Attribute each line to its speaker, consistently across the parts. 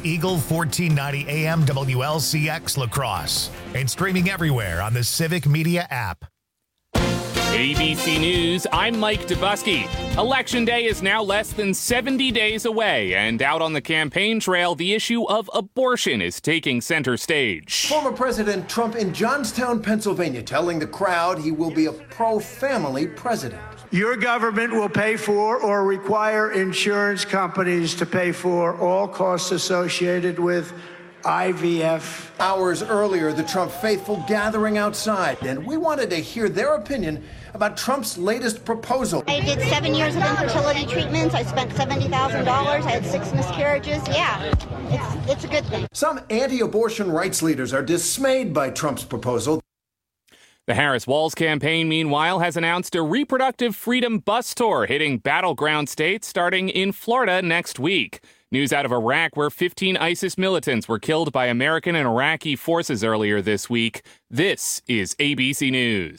Speaker 1: Eagle 1490 AM WLCX La Crosse and streaming everywhere on the Civic Media app.
Speaker 2: ABC News, I'm Mike Dubusky. Election Day is now less than 70 days away, and out on the campaign trail, the issue of abortion is taking center stage.
Speaker 3: Former President Trump in Johnstown, Pennsylvania, telling the crowd he will be a pro-family president.
Speaker 4: Your government will pay for or require insurance companies to pay for all costs associated with IVF.
Speaker 3: Hours earlier, the Trump faithful gathering outside, and we wanted to hear their opinion about Trump's latest proposal.
Speaker 5: I did 7 years of infertility treatments. I spent $70,000. I had 6 miscarriages. Yeah, it's a good thing.
Speaker 3: Some anti-abortion rights leaders are dismayed by Trump's proposal.
Speaker 2: The Harris-Walz campaign, meanwhile, has announced a reproductive freedom bus tour hitting battleground states starting in Florida next week. News out of Iraq, where 15 ISIS militants were killed by American and Iraqi forces earlier this week. This is ABC News.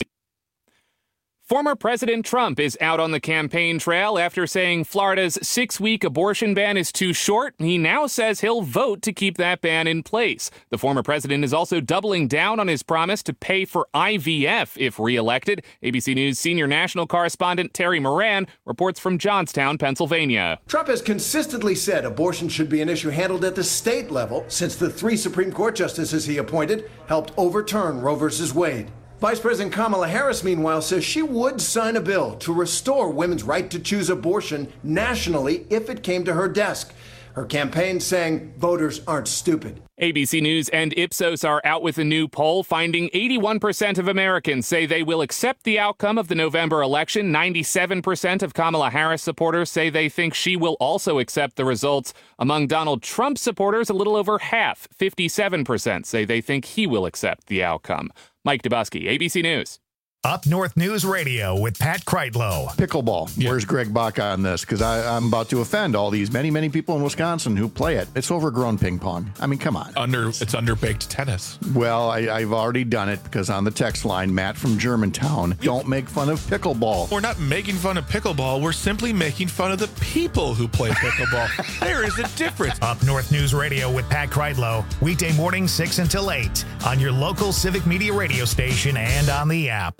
Speaker 2: Former President Trump is out on the campaign trail after saying Florida's 6-week abortion ban is too short. He now says he'll vote to keep that ban in place. The former president is also doubling down on his promise to pay for IVF if reelected. ABC News senior national correspondent Terry Moran reports from Johnstown, Pennsylvania.
Speaker 3: Trump has consistently said abortion should be an issue handled at the state level since the 3 Supreme Court justices he appointed helped overturn Roe v. Wade. Vice President Kamala Harris, meanwhile, says she would sign a bill to restore women's right to choose abortion nationally if it came to her desk. Her campaign saying voters aren't stupid.
Speaker 2: ABC News and Ipsos are out with a new poll finding 81% of Americans say they will accept the outcome of the November election. 97% of Kamala Harris supporters say they think she will also accept the results. Among Donald Trump supporters, a little over half, 57%, say they think he will accept the outcome. Mike Dubusky, ABC News.
Speaker 1: Up North News Radio with Pat Kreitlow.
Speaker 6: Pickleball. Yeah. Where's Greg Bach on this? Because I'm about to offend all these many people in Wisconsin who play it. It's overgrown ping pong. I mean, come on.
Speaker 7: It's underbaked tennis.
Speaker 6: Well, I've already done it because on the text line, Matt from Germantown, don't make fun of pickleball.
Speaker 7: We're not making fun of pickleball. We're simply making fun of the people who play pickleball. There is a difference.
Speaker 1: Up North News Radio with Pat Kreitlow. Weekday morning 6 until 8 on your local Civic Media radio station and on the app.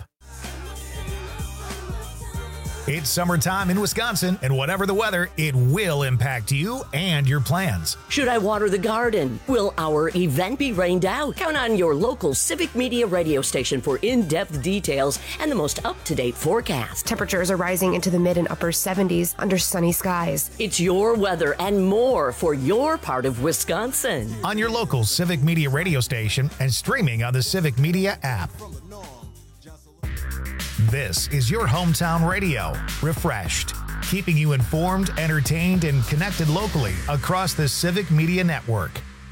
Speaker 1: It's summertime in Wisconsin, and whatever the weather, it will impact you and your plans.
Speaker 8: Should I water the garden? Will our event be rained out? Count on your local Civic Media radio station for in-depth details and the most up-to-date forecast.
Speaker 9: Temperatures are rising into the mid and upper 70s under sunny skies.
Speaker 8: It's your weather and more for your part of Wisconsin.
Speaker 1: On your local Civic Media radio station and streaming on the Civic Media app. This is your hometown radio, refreshed, keeping you informed, entertained, and connected locally across the Civic Media Network.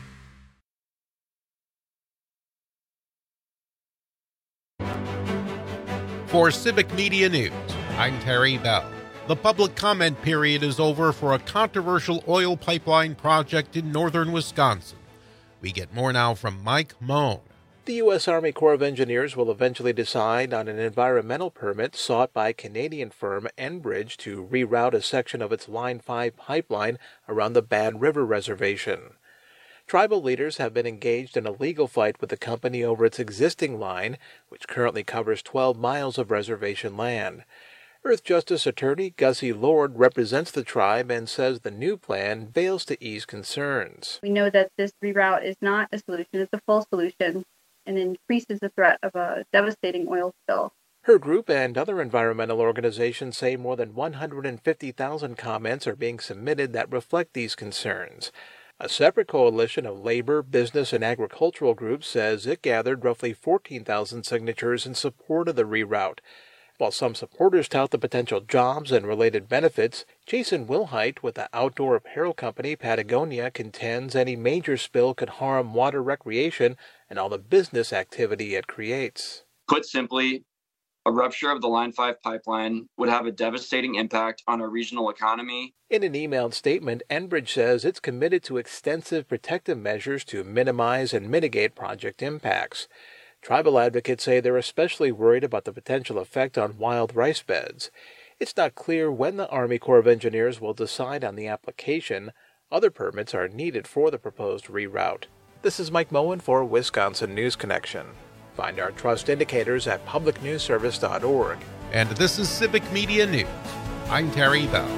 Speaker 10: For Civic Media News, I'm Terry Bell. The public comment period is over for a controversial oil pipeline project in northern Wisconsin. We get more now from Mike Moan.
Speaker 11: The U.S. Army Corps of Engineers will eventually decide on an environmental permit sought by Canadian firm Enbridge to reroute a section of its Line 5 pipeline around the Bad River Reservation. Tribal leaders have been engaged in a legal fight with the company over its existing line, which currently covers 12 miles of reservation land. Earth Justice Attorney Gussie Lord represents the tribe and says the new plan fails to ease concerns.
Speaker 12: We know that this reroute is not a solution, it's a full solution, and increases the threat of a devastating oil spill.
Speaker 11: Her group and other environmental organizations say more than 150,000 comments are being submitted that reflect these concerns. A separate coalition of labor, business, and agricultural groups says it gathered roughly 14,000 signatures in support of the reroute. While some supporters tout the potential jobs and related benefits, Jason Wilhite with the outdoor apparel company Patagonia contends any major spill could harm water recreation and all the business activity it creates.
Speaker 13: Put simply, a rupture of the Line 5 pipeline would have a devastating impact on our regional economy.
Speaker 11: In an emailed statement, Enbridge says it's committed to extensive protective measures to minimize and mitigate project impacts. Tribal advocates say they're especially worried about the potential effect on wild rice beds. It's not clear when the Army Corps of Engineers will decide on the application. Other permits are needed for the proposed reroute. This is Mike Moen for Wisconsin News Connection. Find our trust indicators at publicnewsservice.org.
Speaker 10: And this is Civic Media News. I'm Terry Bell.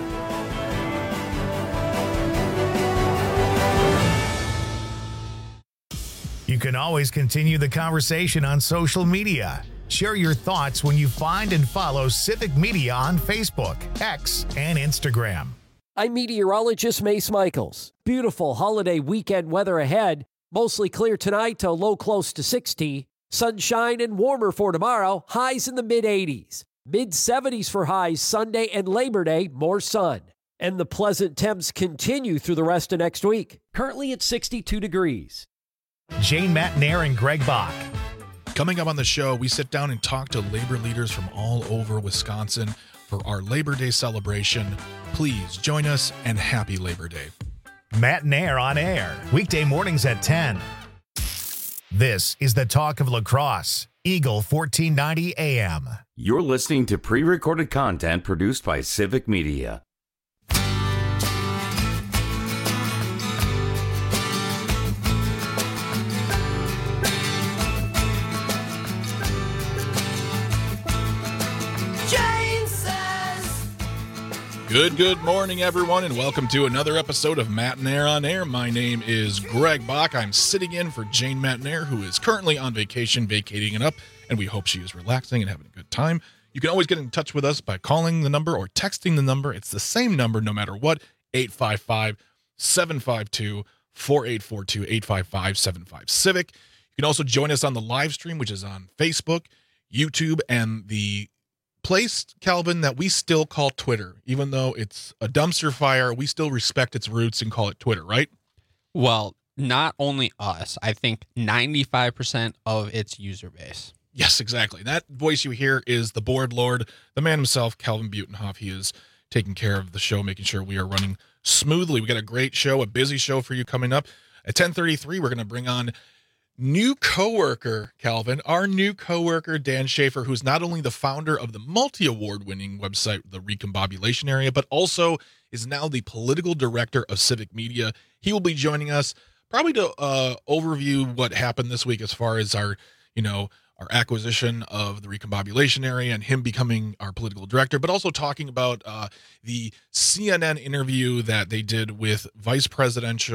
Speaker 1: You can always continue the conversation on social media. Share your thoughts when you find and follow Civic Media on Facebook, X, and Instagram.
Speaker 14: I'm meteorologist Mace Michaels. Beautiful holiday weekend weather ahead. Mostly clear tonight to a low close to 60. Sunshine and warmer for tomorrow. Highs in the mid-80s. Mid-70s for highs Sunday and Labor Day. More sun. And the pleasant temps continue through the rest of next week. Currently at 62 degrees.
Speaker 1: Jane Matnair and Greg Bach.
Speaker 7: Coming up on the show, we sit down and talk to labor leaders from all over Wisconsin for our Labor Day celebration. Please join us and happy Labor Day.
Speaker 1: Matnair on air, weekday mornings at 10. This is the talk of lacrosse, Eagle 1490 AM.
Speaker 15: You're listening to pre-recorded content produced by Civic Media.
Speaker 7: Good morning, everyone, and welcome to another episode of Matnair on Air. My name is Greg Bach. I'm sitting in for Jane Matnair, who is currently on vacation, vacating it up, and we hope she is relaxing and having a good time. You can always get in touch with us by calling the number or texting the number. It's the same number no matter what, 855-752-4842, 855-75-CIVIC. You can also join us on the live stream, which is on Facebook, YouTube, and the place, Calvin, that we still call Twitter. Even though it's a dumpster fire, we still respect its roots and call it Twitter, right?
Speaker 16: Well, not only us, I think 95% of its user base.
Speaker 7: Yes, exactly. That voice you hear is the board lord, the man himself, Calvin Butenhoff. He is taking care of the show, making sure we are running smoothly. We got a great show, a busy show for you coming up. At 10:33, we're going to bring on new coworker, Calvin, our new coworker, Dan Schaefer, who's not only the founder of the multi-award-winning website, The Recombobulation Area, but also is now the political director of Civic Media. He will be joining us probably to overview what happened this week as far as our acquisition of the Recombobulation Area and him becoming our political director, but also talking about the CNN interview that they did with Vice President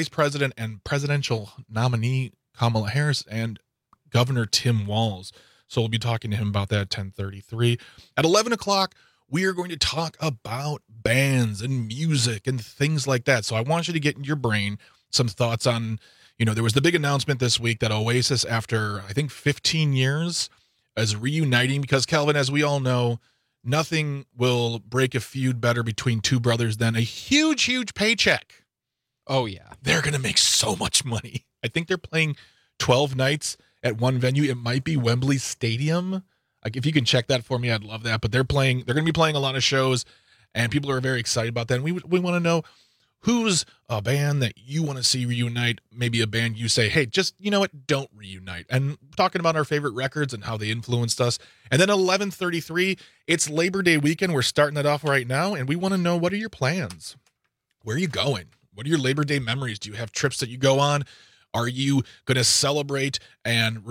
Speaker 7: and presidential nominee Kamala Harris and Governor Tim Walz. So we'll be talking to him about that at 10:33. At 11 o'clock, we are going to talk about bands and music and things like that. So I want you to get in your brain some thoughts on, there was the big announcement this week that Oasis, after I think 15 years, is reuniting because, Calvin, as we all know, nothing will break a feud better between two brothers than a huge, huge paycheck.
Speaker 16: Oh, yeah.
Speaker 7: They're going to make so much money. I think they're playing 12 nights at one venue. It might be Wembley Stadium. Like, if you can check that for me, I'd love that. But they're going to be playing a lot of shows, and people are very excited about that. And we want to know who's a band that you want to see reunite, maybe a band you say, hey, just, you know what, don't reunite. And talking about our favorite records and how they influenced us. And then 11:33, it's Labor Day weekend. We're starting that off right now, and we want to know, what are your plans? Where are you going? What are your Labor Day memories? Do you have trips that you go on? Are you going to celebrate and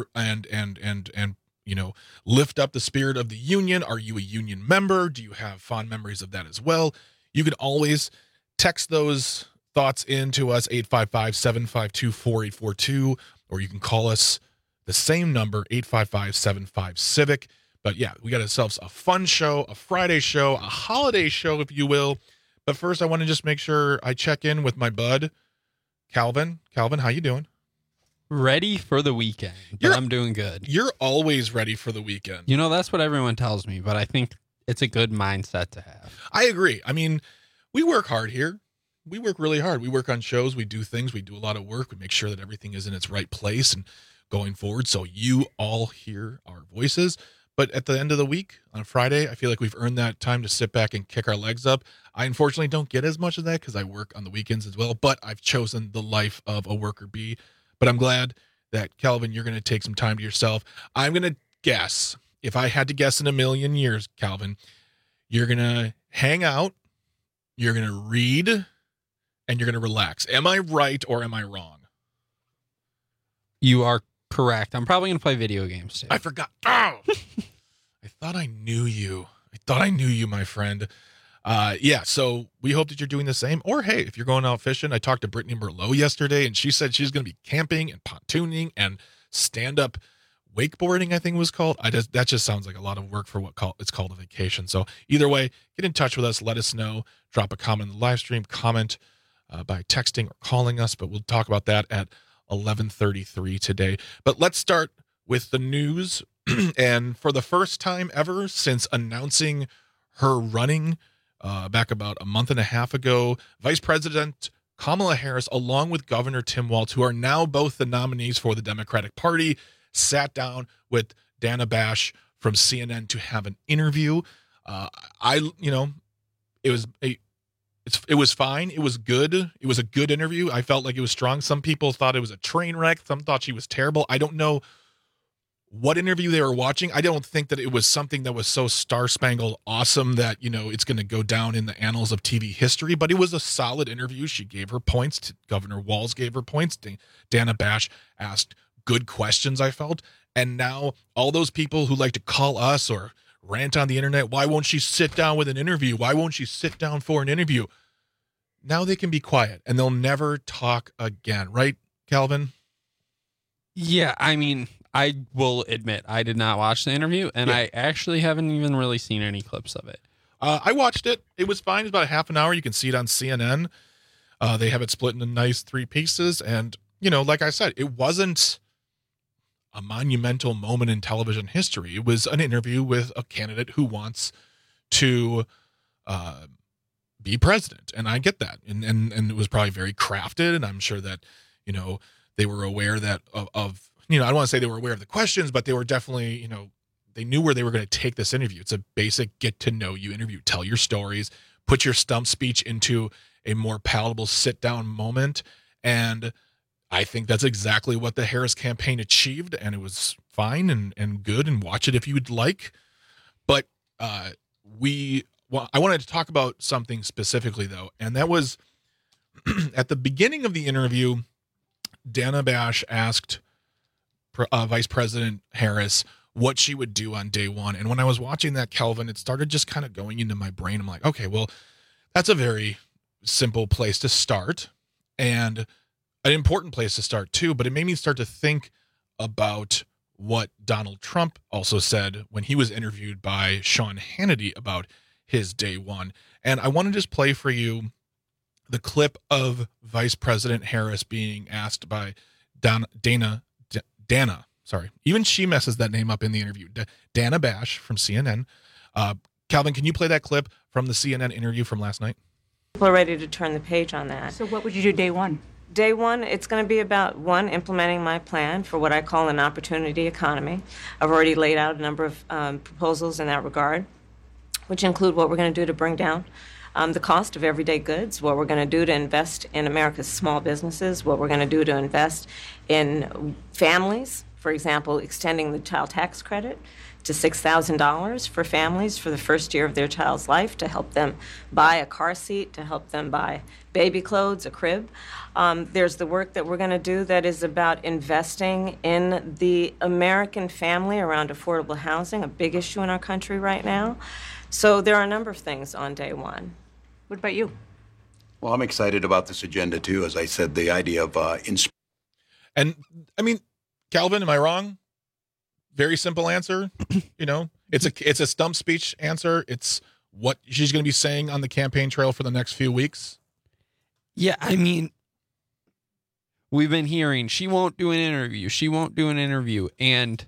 Speaker 7: lift up the spirit of the union? Are you a union member? Do you have fond memories of that as well? You can always text those thoughts in to us, 855-752-4842, or you can call us the same number, 855-75-CIVIC. But yeah, we got ourselves a fun show, a Friday show, a holiday show, if you will. But first, I want to just make sure I check in with my bud, Calvin. Calvin, how you doing?
Speaker 16: Ready for the weekend, but I'm doing good.
Speaker 7: You're always ready for the weekend.
Speaker 16: That's what everyone tells me, but I think it's a good mindset to have.
Speaker 7: I agree. I mean, we work hard here. We work really hard. We work on shows. We do things. We do a lot of work. We make sure that everything is in its right place and going forward, so you all hear our voices. But at the end of the week, on Friday, I feel like we've earned that time to sit back and kick our legs up. I unfortunately don't get as much of that because I work on the weekends as well, but I've chosen the life of a worker bee. But I'm glad that, Calvin, you're going to take some time to yourself. I'm going to guess, if I had to guess in a million years, Calvin, you're going to hang out, you're going to read, and you're going to relax. Am I right or am I wrong?
Speaker 16: You are correct. I'm probably going to play video games too.
Speaker 7: I forgot. Oh! I thought I knew you. My friend. Yeah, so we hope that you're doing the same. Or, hey, if you're going out fishing, I talked to Brittany Merlot yesterday, and she said she's going to be camping and pontooning and stand-up wakeboarding, I think it was called. That just sounds like a lot of work for it's called a vacation. So either way, get in touch with us. Let us know. Drop a comment in the live stream. Comment by texting or calling us, but we'll talk about that at 11:33 today. But let's start with the news. And for the first time ever since announcing her running back about a month and a half ago, Vice President Kamala Harris, along with Governor Tim Walz, who are now both the nominees for the Democratic Party, sat down with Dana Bash from CNN to have an interview. It was fine. It was good. It was a good interview. I felt like it was strong. Some people thought it was a train wreck. Some thought she was terrible. I don't know what interview they were watching. I don't think that it was something that was so star-spangled awesome that, it's going to go down in the annals of TV history, but it was a solid interview. She gave her points. Governor Walz gave her points. Dana Bash asked good questions, I felt. And now all those people who like to call us or rant on the internet, why won't she sit down with an interview? Why won't she sit down for an interview? Now they can be quiet and they'll never talk again. Right, Calvin?
Speaker 16: Yeah, I mean, I will admit I did not watch the interview, and I actually haven't even really seen any clips of it.
Speaker 7: I watched it. It was fine. It's about a half an hour. You can see it on CNN. They have it split into nice 3 pieces. And, like I said, it wasn't a monumental moment in television history. It was an interview with a candidate who wants to be president. And I get that. And it was probably very crafted. And I'm sure that, they were aware that of I don't want to say they were aware of the questions, but they were definitely, they knew where they were going to take this interview. It's a basic get to know you interview. Tell your stories, put your stump speech into a more palatable sit down moment. And I think that's exactly what the Harris campaign achieved. And it was fine and good, and watch it if you would like. But I wanted to talk about something specifically though. And that was at the beginning of the interview, Dana Bash asked Vice President Harris what she would do on day one. And when I was watching that, Kelvin, it started just kind of going into my brain. I'm like, okay, well, that's a very simple place to start and an important place to start too. But it made me start to think about what Donald Trump also said when he was interviewed by Sean Hannity about his day one. And I want to just play for you the clip of Vice President Harris being asked by Dana, sorry, even she messes that name up in the interview. Dana Bash from CNN. Calvin, can you play that clip from the CNN interview from last night?
Speaker 17: People are ready to turn the page on that.
Speaker 18: So what would you do day one?
Speaker 17: Day one, it's going to be about, one, implementing my plan for what I call an opportunity economy. I've already laid out a number of proposals in that regard, which include what we're going to do to bring down the cost of everyday goods, what we're going to do to invest in America's small businesses, what we're going to do to invest in families, for example, extending the child tax credit to $6,000 for families for the first year of their child's life to help them buy a car seat, to help them buy baby clothes, a crib. There's the work that we're going to do that is about investing in the American family around affordable housing, a big issue in our country right now. So there are a number of things on day one.
Speaker 18: What about you?
Speaker 19: Well, I'm excited about this agenda too. As I said, the idea of
Speaker 7: and I mean, Calvin, am I wrong? Very simple answer. It's a stump speech answer. It's what she's going to be saying on the campaign trail for the next few weeks.
Speaker 16: Yeah, I mean, we've been hearing she won't do an interview. She won't do an interview. And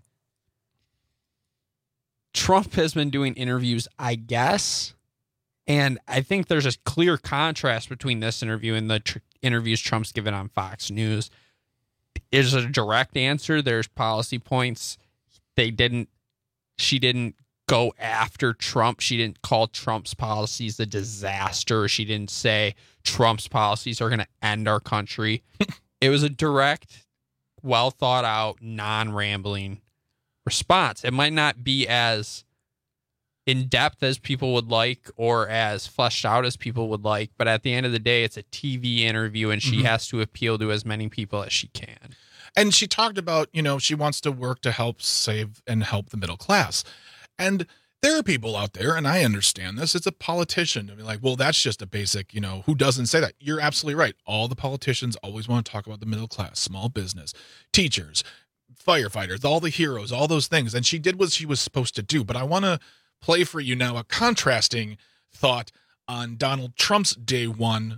Speaker 16: Trump has been doing interviews, I guess. And I think there's a clear contrast between this interview and the interviews Trump's given on Fox News. There's a direct answer. There's policy points. She didn't go after Trump. She didn't call Trump's policies a disaster. She didn't say Trump's policies are going to end our country. It was a direct, well thought out, non-rambling response. It might not be as in depth as people would like or as fleshed out as people would like. But at the end of the day, it's a TV interview, and she has to appeal to as many people as she can.
Speaker 7: And she talked about, she wants to work to help save and help the middle class. And there are people out there, and I understand this, it's a politician to be like, well, that's just a basic, who doesn't say that? You're absolutely right. All the politicians always want to talk about the middle class, small business, teachers, firefighters, all the heroes, all those things. And she did what she was supposed to do. But I want to play for you now a contrasting thought on Donald Trump's day one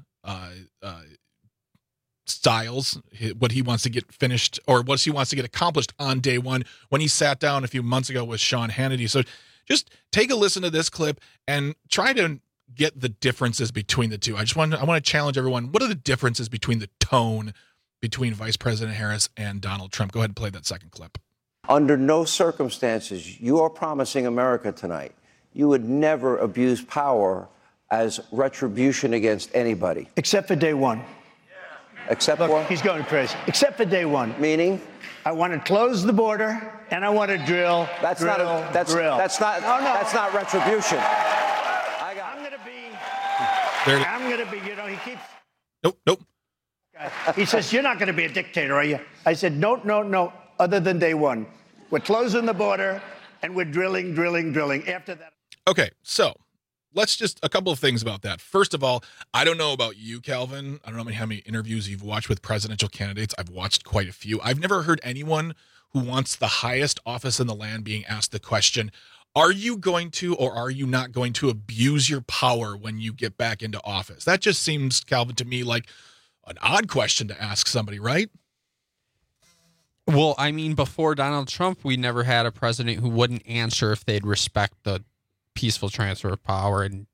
Speaker 7: styles, what he wants to get finished or what he wants to get accomplished on day one when he sat down a few months ago with Sean Hannity. So just take a listen to this clip and try to get the differences between the two. I want to challenge everyone. What are the differences between the tone between Vice President Harris and Donald Trump? Go ahead and play that second clip.
Speaker 20: Under no circumstances, you are promising America tonight, you would never abuse power as retribution against anybody.
Speaker 4: Except for day one.
Speaker 20: Except
Speaker 4: Look,
Speaker 20: for?
Speaker 4: He's going crazy. Except for day one.
Speaker 20: Meaning?
Speaker 4: I want to close the border, and I want to drill.
Speaker 20: That's
Speaker 4: drill,
Speaker 20: not. That's
Speaker 4: drill.
Speaker 20: That's not.
Speaker 4: No.
Speaker 20: That's not retribution.
Speaker 4: I'm going to be. He keeps.
Speaker 7: Nope.
Speaker 4: He says, "You're not going to be a dictator, are you?" I said, "No. Other than day one, we're closing the border, and we're drilling. After that."
Speaker 7: Okay, so let's just a couple of things about that. First of all, I don't know about you, Calvin. I don't know how many interviews you've watched with presidential candidates. I've watched quite a few. I've never heard anyone who wants the highest office in the land being asked the question, are you going to or are you not going to abuse your power when you get back into office? That just seems, Calvin, to me like an odd question to ask somebody, right?
Speaker 16: Well, I mean, before Donald Trump, we never had a president who wouldn't answer if they'd respect the peaceful transfer of power. And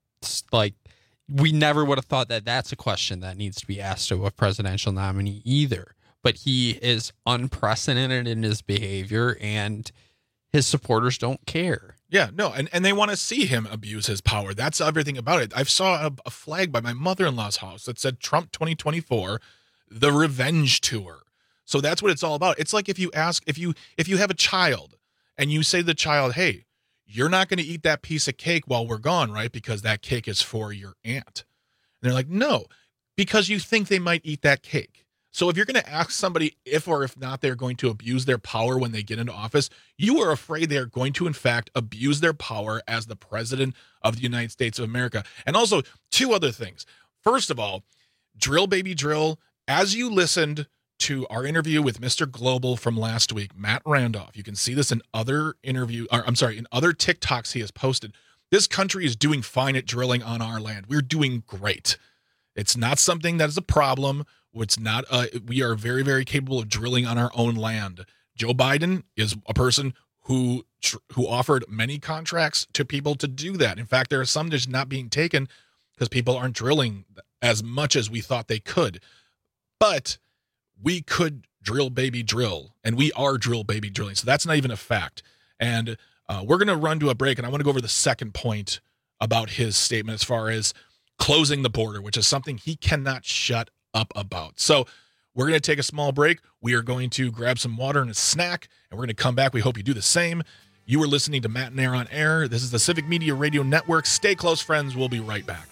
Speaker 16: we never would have thought that that's a question that needs to be asked of a presidential nominee either. But he is unprecedented in his behavior, and his supporters don't care.
Speaker 7: Yeah, no, and they want to see him abuse his power. That's everything about it. I saw a flag by my mother-in-law's house that said Trump 2024, the revenge tour. So that's what it's all about. It's like if you have a child and you say to the child, hey, you're not going to eat that piece of cake while we're gone, right? Because that cake is for your aunt. And they're like, no, because you think they might eat that cake. So if you're going to ask somebody if or if not they're going to abuse their power when they get into office, you are afraid they are going to, in fact, abuse their power as the president of the United States of America. And also, two other things. First of all, drill, baby, drill. As you listened to our interview with Mr. Global from last week, Matt Randolph, you can see this in other in other TikToks he has posted. This country is doing fine at drilling on our land. We're doing great. It's not something that is a problem. It's not. We are very, very capable of drilling on our own land. Joe Biden is a person who offered many contracts to people to do that. In fact, there are some that's not being taken because people aren't drilling as much as we thought they could. But we could drill, baby, drill, and we are drill, baby, drilling. So that's not even a fact. And we're going to run to a break, and I want to go over the second point about his statement as far as closing the border, which is something he cannot shut up about. So we're going to take a small break. We are going to grab some water and a snack, and we're going to come back. We hope you do the same. You are listening to Matt and Air on Air. This is the Civic Media Radio Network. Stay close, friends. We'll be right back.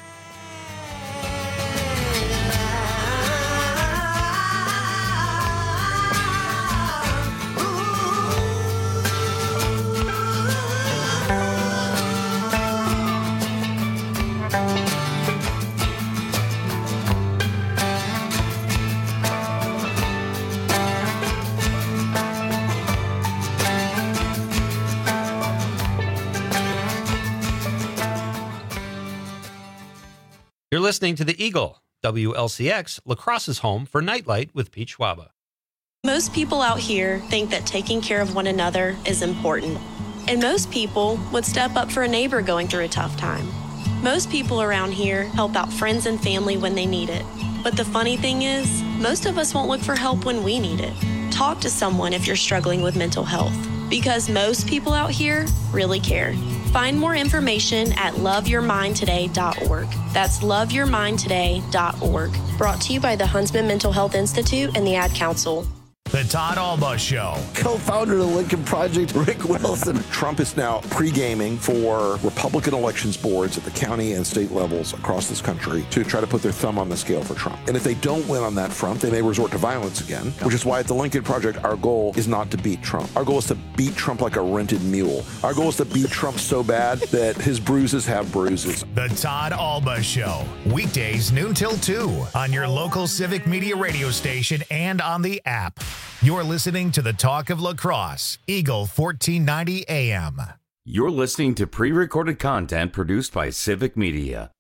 Speaker 21: You're listening to The Eagle, WLCX, La Crosse's home for Nightlight with Pete Schwaba.
Speaker 22: Most people out here think that taking care of one another is important. And most people would step up for a neighbor going through a tough time. Most people around here help out friends and family when they need it. But the funny thing is, most of us won't look for help when we need it. Talk to someone if you're struggling with mental health, because most people out here really care. Find more information at loveyourmindtoday.org. That's loveyourmindtoday.org. Brought to you by the Huntsman Mental Health Institute and the Ad Council.
Speaker 1: The Todd Alba Show.
Speaker 3: Co-founder of the Lincoln Project, Rick Wilson. Trump is now pre-gaming for Republican elections boards at the county and state levels across this country to try to put their thumb on the scale for Trump. And if they don't win on that front, they may resort to violence again, which is why at the Lincoln Project, our goal is not to beat Trump. Our goal is to beat Trump like a rented mule. Our goal is to beat Trump so bad that his bruises have bruises.
Speaker 1: The Todd Alba Show. Weekdays noon till 2 on your local Civic Media radio station and on the app. You're listening to the Talk of La Crosse, Eagle 1490 AM.
Speaker 15: You're listening to pre-recorded content produced by Civic Media.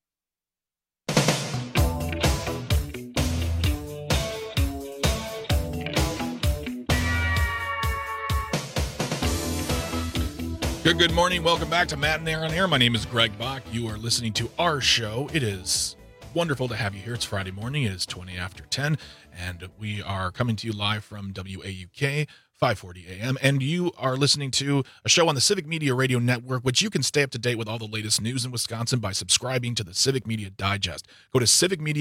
Speaker 7: Good morning. Welcome back to Matt and Aaron Air. My name is Greg Bach. You are listening to our show. It is wonderful to have you here. It's Friday morning. It is 20 after 10, and we are coming to you live from WAUK 540 AM, and you are listening to a show on the Civic Media Radio Network, which you can stay up to date with all the latest news in Wisconsin by subscribing to the Civic Media Digest. Go to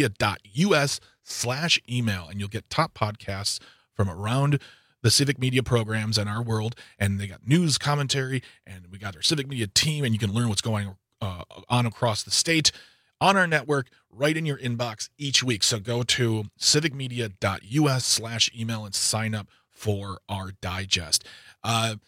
Speaker 7: civicmedia.us/email, and you'll get top podcasts from around the Civic Media programs in our world, and they got news commentary, and we got our Civic Media team, and you can learn what's going on across the state on our network right in your inbox each week. So go to civicmedia.us/email and sign up for our digest. The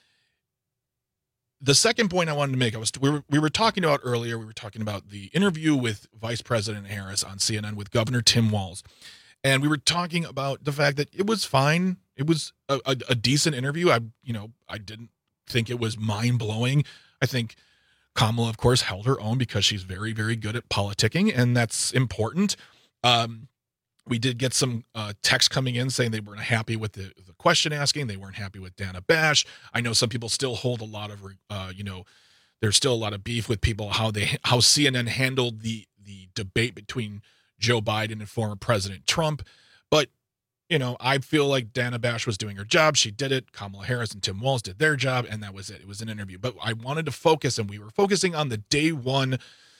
Speaker 7: second point I wanted to make, we were talking about earlier, we were talking about the interview with Vice President Harris on CNN with Governor Tim Walz. And we were talking about the fact that it was fine. It was a decent interview. I didn't think it was mind-blowing. I think Kamala, of course, held her own because she's very, very good at politicking, and that's important. We did get some text coming in saying they weren't happy with the question asking. They weren't happy with Dana Bash. I know some people still hold a lot of, there's still a lot of beef with people how CNN handled the debate between Joe Biden and former President Trump. But, I feel like Dana Bash was doing her job. She did it. Kamala Harris and Tim Walz did their job, and that was it. It was an interview. But I wanted to focus, and we were focusing on the day one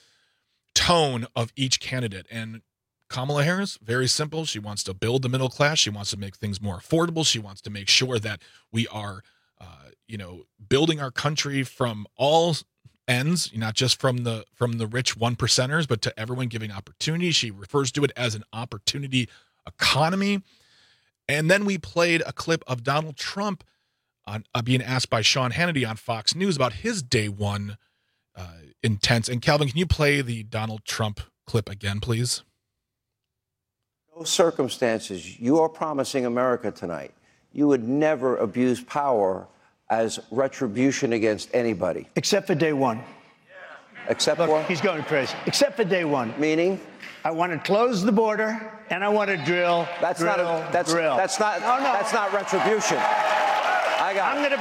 Speaker 7: tone of each candidate. And Kamala Harris, very simple. She wants to build the middle class. She wants to make things more affordable. She wants to make sure that we are, building our country from all ends, not just from the rich 1%ers, but to everyone, giving opportunity. She refers to it as an opportunity economy. And then we played a clip of Donald Trump on being asked by Sean Hannity on Fox News about his day one intents. And Calvin, can you play the Donald Trump clip again, please?
Speaker 20: No circumstances you are promising America tonight, you would never abuse power as retribution against anybody.
Speaker 4: Except for day one.
Speaker 20: Except
Speaker 4: Look,
Speaker 20: for?
Speaker 4: he's going crazy. Except for day one.
Speaker 20: Meaning?
Speaker 4: I want to close the border, and I want to drill.
Speaker 20: That's
Speaker 4: not
Speaker 20: retribution. I'm
Speaker 4: going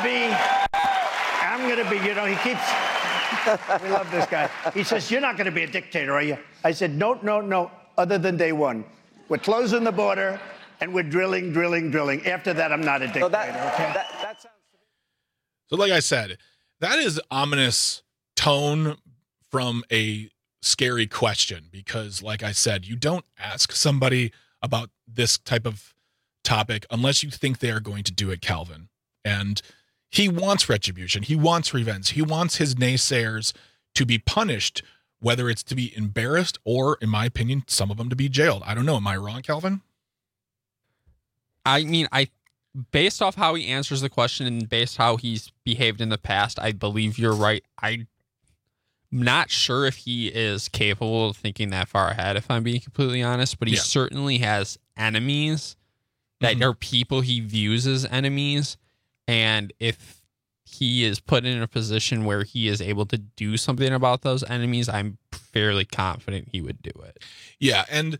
Speaker 4: to be, he keeps, we love this guy. He says, you're not going to be a dictator, are you? I said, no, other than day one. We're closing the border, and we're drilling. After that, I'm not a dictator, okay?
Speaker 7: So like I said, that is ominous tone from a scary question, because like I said, you don't ask somebody about this type of topic unless you think they are going to do it, Calvin. And he wants retribution. He wants revenge. He wants his naysayers to be punished, whether it's to be embarrassed or, in my opinion, some of them to be jailed. I don't know. Am I wrong, Calvin?
Speaker 16: I mean, based off how he answers the question and based how he's behaved in the past, I believe you're right. I'm not sure if he is capable of thinking that far ahead, if I'm being completely honest, but he certainly has enemies that are people he views as enemies. And if he is put in a position where he is able to do something about those enemies, I'm fairly confident he would do it.
Speaker 7: Yeah. And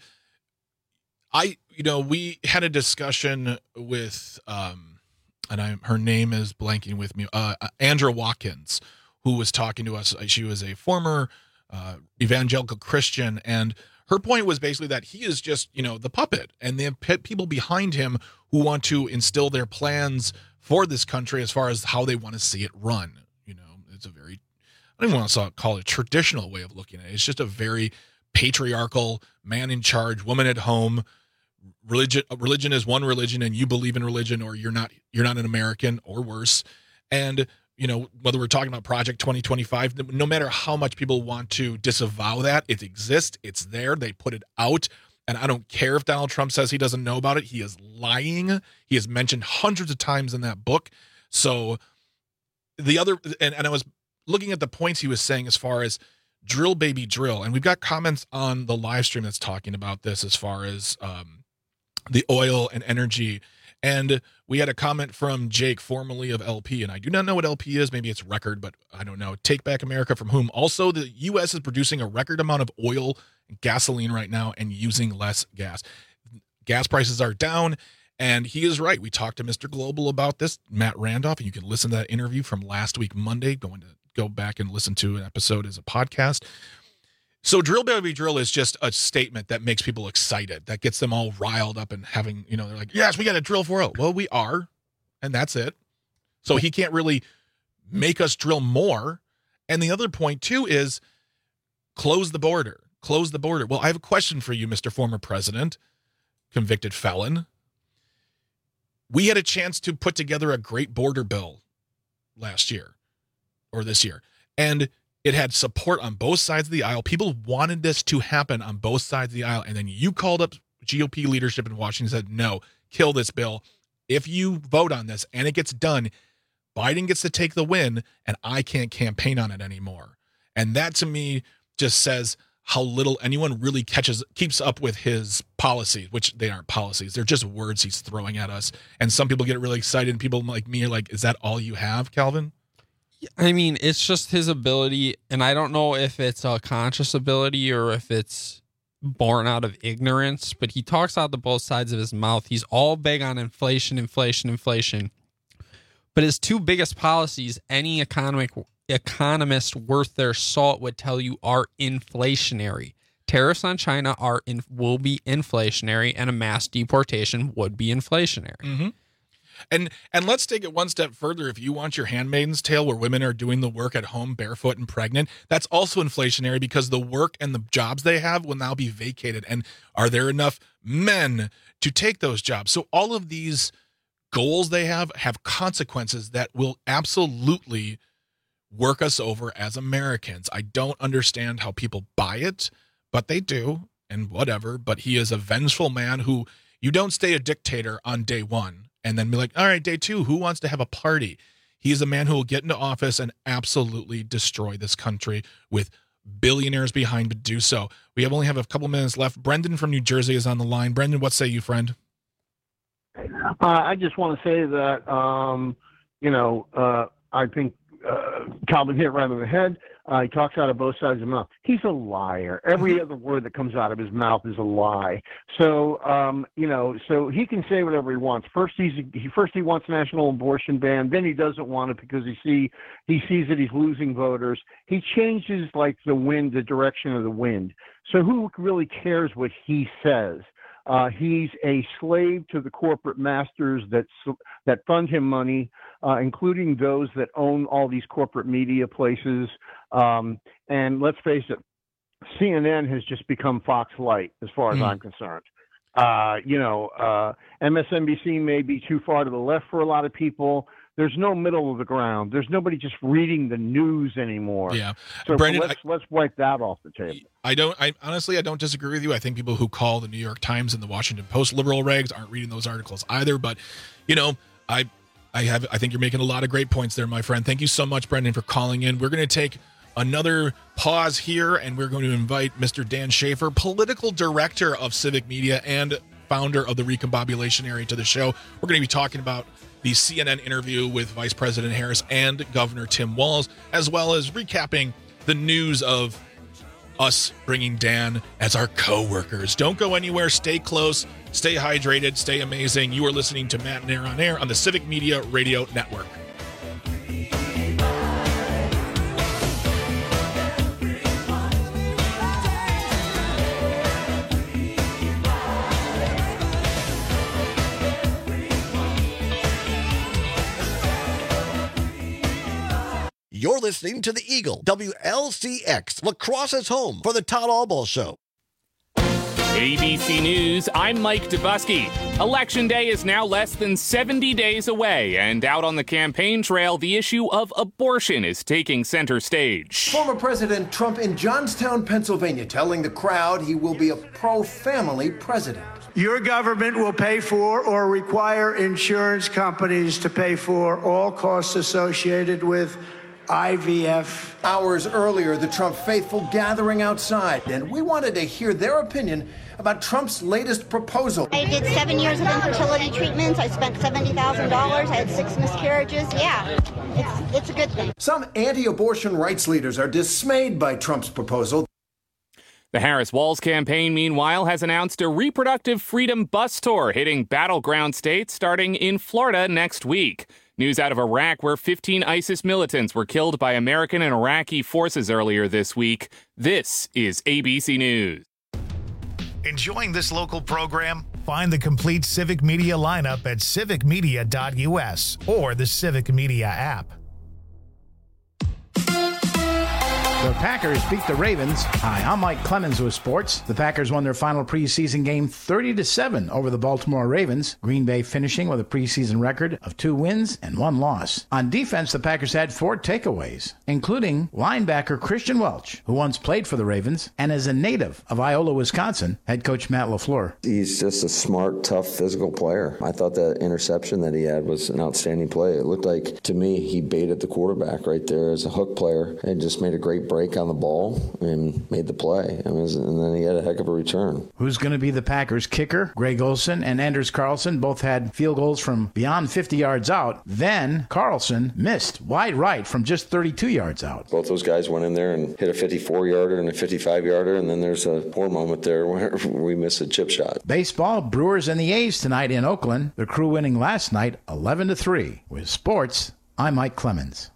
Speaker 7: we had a discussion with, her name is blanking with me, Andra Watkins, who was talking to us. She was a former evangelical Christian, and her point was basically that he is just, the puppet, and the people behind him who want to instill their plans for this country as far as how they want to see it run. It's a very, I don't even want to call it a traditional way of looking at it. It's just a very patriarchal, man in charge, woman at home, religion is one religion, and you believe in religion, or you're not an American, or worse. And whether we're talking about Project 2025, no matter how much people want to disavow that, it exists. It's there. They put it out. And I don't care if Donald Trump says he doesn't know about it. He is lying. He is mentioned hundreds of times in that book. So the other, and I was looking at the points he was saying as far as drill, baby, drill. And we've got comments on the live stream that's talking about this as far as the oil and energy. And we had a comment from Jake, formerly of LP, and I do not know what LP is. Maybe it's record, but I don't know. Take Back America, from whom also the U.S. is producing a record amount of oil and gasoline right now and using less gas. Gas prices are down, and he is right. We talked to Mr. Global about this, Matt Randolph, and you can listen to that interview from last week, Monday. Going to go back and listen to an episode as a podcast. So drill, baby, drill is just a statement that makes people excited, that gets them all riled up and having, they're like, yes, we got to drill for oil. Well, we are, and that's it. So he can't really make us drill more. And the other point, too, is close the border. Close the border. Well, I have a question for you, Mr. Former President, convicted felon. We had a chance to put together a great border bill last year or this year, and it had support on both sides of the aisle. People wanted this to happen on both sides of the aisle. And then you called up GOP leadership in Washington and said, no, kill this bill. If you vote on this and it gets done, Biden gets to take the win, and I can't campaign on it anymore. And that, to me, just says how little anyone really keeps up with his policies, which they aren't policies. They're just words he's throwing at us. And some people get really excited, and people like me are like, is that all you have, Calvin?
Speaker 16: I mean, it's just his ability, and I don't know if it's a conscious ability or if it's born out of ignorance, but he talks out the both sides of his mouth. He's all big on inflation. But his two biggest policies, any economist worth their salt would tell you, are inflationary. Tariffs on China will be inflationary, and a mass deportation would be inflationary.
Speaker 7: Mm-hmm. And let's take it one step further. If you want your Handmaid's Tale, where women are doing the work at home barefoot and pregnant, that's also inflationary, because the work and the jobs they have will now be vacated. And are there enough men to take those jobs? So all of these goals they have consequences that will absolutely work us over as Americans. I don't understand how people buy it, but they do, and whatever. But he is a vengeful man who, you don't stay a dictator on day one and then be like, all right, day two, who wants to have a party? He's a man who will get into office and absolutely destroy this country with billionaires behind to do so. We only have a couple minutes left. Brendan from New Jersey is on the line. Brendan, what say you, friend?
Speaker 2: I just want to say that, I think Calvin hit right on the head. He talks out of both sides of his mouth. He's a liar. Every other word that comes out of his mouth is a lie. So, so he can say whatever he wants. First he wants a national abortion ban. Then he doesn't want it because he sees that he's losing voters. He changes like the direction of the wind. So who really cares what he says? He's a slave to the corporate masters that fund him money, including those that own all these corporate media places. And let's face it, CNN has just become Fox Light as far as I'm concerned. MSNBC may be too far to the left for a lot of people. There's no middle of the ground. There's nobody just reading the news anymore.
Speaker 7: Yeah.
Speaker 2: So
Speaker 7: Brendan,
Speaker 2: let's wipe that off the table.
Speaker 7: I honestly don't disagree with you. I think people who call the New York Times and the Washington Post liberal rags aren't reading those articles either. But, I think you're making a lot of great points there, my friend. Thank you so much, Brendan, for calling in. We're going to take another pause here, and we're going to invite Mr. Dan Schaefer, political director of Civic Media and founder of the Recombobulation Area, to the show. We're going to be talking about the CNN interview with Vice President Harris and Governor Tim Walz, as well as recapping the news of us bringing Dan as our co-workers. Don't go anywhere. Stay close. Stay hydrated. Stay amazing. You are listening to Matt and Aaron on Air on the Civic Media Radio Network.
Speaker 5: You're listening to the Eagle, WLCX, La Crosse's home for the Todd Albaugh Show.
Speaker 6: ABC News, I'm Mike Dubusky. Election Day is now less than 70 days away, and out on the campaign trail, the issue of abortion is taking center stage.
Speaker 9: Former President Trump in Johnstown, Pennsylvania, telling the crowd he will be a pro-family president.
Speaker 4: Your government will pay for or require insurance companies to pay for all costs associated with IVF.
Speaker 9: Hours earlier, the Trump faithful gathering outside, and we wanted to hear their opinion about Trump's latest proposal.
Speaker 23: I did 7 years of infertility treatments. I spent $70,000. I had 6 miscarriages. Yeah, it's a good thing.
Speaker 9: Some anti-abortion rights leaders are dismayed by Trump's proposal.
Speaker 6: The Harris-Walz campaign, meanwhile, has announced a reproductive freedom bus tour hitting battleground states starting in Florida next week. News out of Iraq, where 15 ISIS militants were killed by American and Iraqi forces earlier this week. This is ABC News.
Speaker 1: Enjoying this local program? Find the complete Civic Media lineup at civicmedia.us or the Civic Media app.
Speaker 24: The Packers beat the Ravens. Hi, I'm Mike Clemens with sports. The Packers won their final preseason game 30-7 over the Baltimore Ravens. Green Bay finishing with a preseason record of 2 wins and 1 loss. On defense, the Packers had 4 takeaways, including linebacker Christian Welch, who once played for the Ravens and is a native of Iola, Wisconsin. Head coach Matt LaFleur.
Speaker 25: He's just a smart, tough, physical player. I thought that interception that he had was an outstanding play. It looked like, to me, he baited the quarterback right there as a hook player and just made a great break on the ball and made the play. And then he had a heck of a return.
Speaker 24: Who's going to be the Packers kicker? Greg Olsen and Anders Carlson both had field goals from beyond 50 yards out. Then Carlson missed wide right from just 32 yards out.
Speaker 25: Both those guys went in there and hit a 54-yarder and a 55-yarder, and then there's a poor moment there where we missed a chip shot.
Speaker 24: Baseball, Brewers and the A's tonight in Oakland. The Crew winning last night 11-3. With sports, I'm Mike Clemens.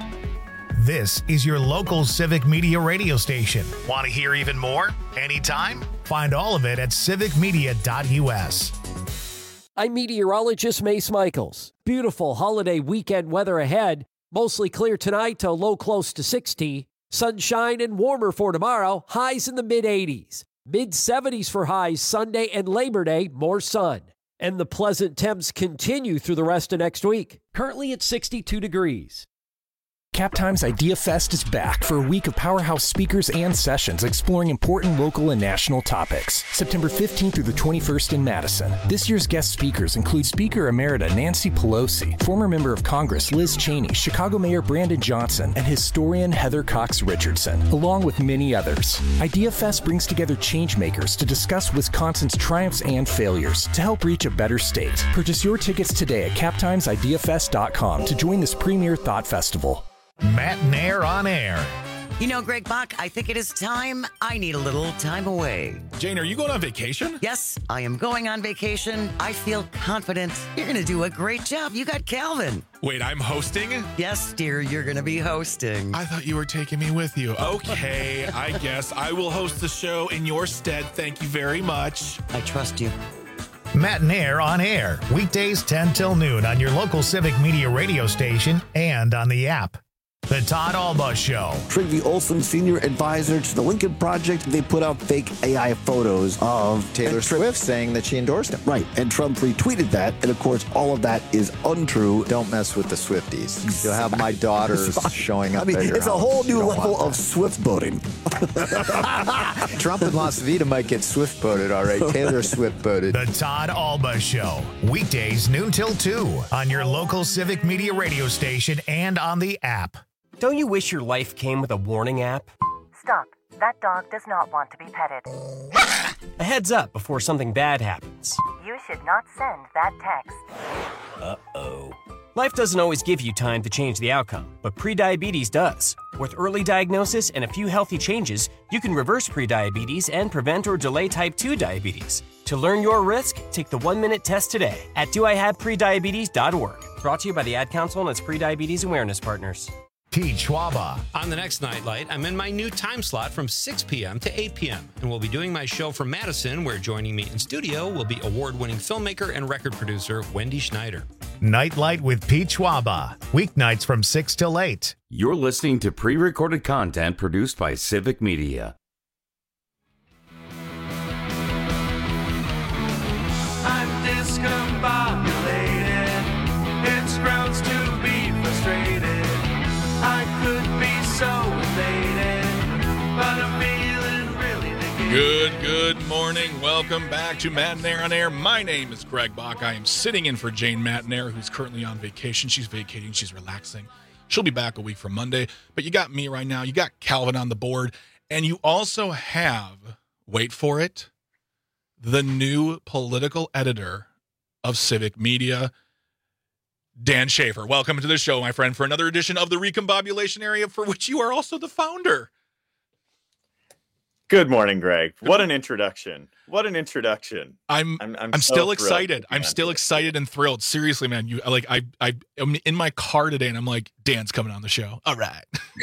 Speaker 1: This is your local Civic Media radio station. Want to hear even more? Anytime? Find all of it at civicmedia.us.
Speaker 14: I'm meteorologist Mace Michaels. Beautiful holiday weekend weather ahead. Mostly clear tonight to low close to 60. Sunshine and warmer for tomorrow. Highs in the mid-80s. Mid-70s for highs Sunday and Labor Day. More sun. And the pleasant temps continue through the rest of next week. Currently at 62 degrees.
Speaker 26: Captime's Idea Fest is back for a week of powerhouse speakers and sessions exploring important local and national topics. September 15th through the 21st in Madison. This year's guest speakers include Speaker Emerita Nancy Pelosi, former member of Congress Liz Cheney, Chicago Mayor Brandon Johnson, and historian Heather Cox Richardson, along with many others. Idea Fest brings together changemakers to discuss Wisconsin's triumphs and failures to help reach a better state. Purchase your tickets today at captimesideafest.com to join this premier thought festival.
Speaker 1: Matt Nair on air.
Speaker 27: You know, Greg Bach, I think it is time I need a little time away.
Speaker 7: Jane, are you going on vacation?
Speaker 27: Yes, I am going on vacation. I feel confident. You're going to do a great job. You got Calvin.
Speaker 7: Wait, I'm hosting?
Speaker 27: Yes, dear, you're going to be hosting.
Speaker 7: I thought you were taking me with you. Okay, I guess I will host the show in your stead. Thank you very much.
Speaker 27: I trust you.
Speaker 1: Matt Nair on air. Weekdays 10 till noon on your local Civic Media radio station and on the app. The Todd Alba Show.
Speaker 28: Trygve Olsen, senior advisor to the Lincoln Project. They put out fake AI photos of
Speaker 29: Taylor Swift saying that she endorsed him.
Speaker 28: Right, and Trump retweeted that, and of course, all of that is untrue.
Speaker 29: Don't mess with the Swifties. You'll have my daughters showing up. I mean,
Speaker 28: it's
Speaker 29: a
Speaker 28: whole new level of Swift voting.
Speaker 29: Trump and Las Vegas might get Swift voted, all right. Taylor Swift voted.
Speaker 1: The Todd Alba Show. Weekdays noon till 2 on your local Civic Media radio station and on the app.
Speaker 30: Don't you wish your life came with a warning app?
Speaker 31: Stop. That dog does not want to be petted.
Speaker 30: A heads up before something bad happens.
Speaker 31: You should not send that text.
Speaker 30: Uh-oh. Life doesn't always give you time to change the outcome, but prediabetes does. With early diagnosis and a few healthy changes, you can reverse prediabetes and prevent or delay type 2 diabetes. To learn your risk, take the 1-minute test today at doihaveprediabetes.org. Brought to you by the Ad Council and its prediabetes awareness partners.
Speaker 1: Pete Schwaba.
Speaker 21: On the next Nightlight, I'm in my new time slot from 6 p.m. to 8 p.m. and we'll be doing my show from Madison, where joining me in studio will be award-winning filmmaker and record producer Wendy Schneider.
Speaker 1: Nightlight with Pete Schwaba. Weeknights from 6 till 8.
Speaker 15: You're listening to pre-recorded content produced by Civic Media.
Speaker 7: morning. Welcome back to Matt and Air on Air. My name is Greg Bach. I am sitting in for Jane Matnair, who's currently on vacation. She's vacating. She's relaxing. She'll be back a week from Monday. But you got me right now. You got Calvin on the board. And you also have, wait for it, the new political editor of Civic Media, Dan Schaefer. Welcome to the show, my friend, for another edition of the Recombobulation Area, for which you are also the founder.
Speaker 3: Good morning, Greg. What an introduction. What an introduction.
Speaker 7: I'm
Speaker 3: so
Speaker 7: still excited.
Speaker 3: I'm
Speaker 7: still excited and thrilled. Seriously, man. I'm in my car today and I'm like, Dan's coming on the show. All right.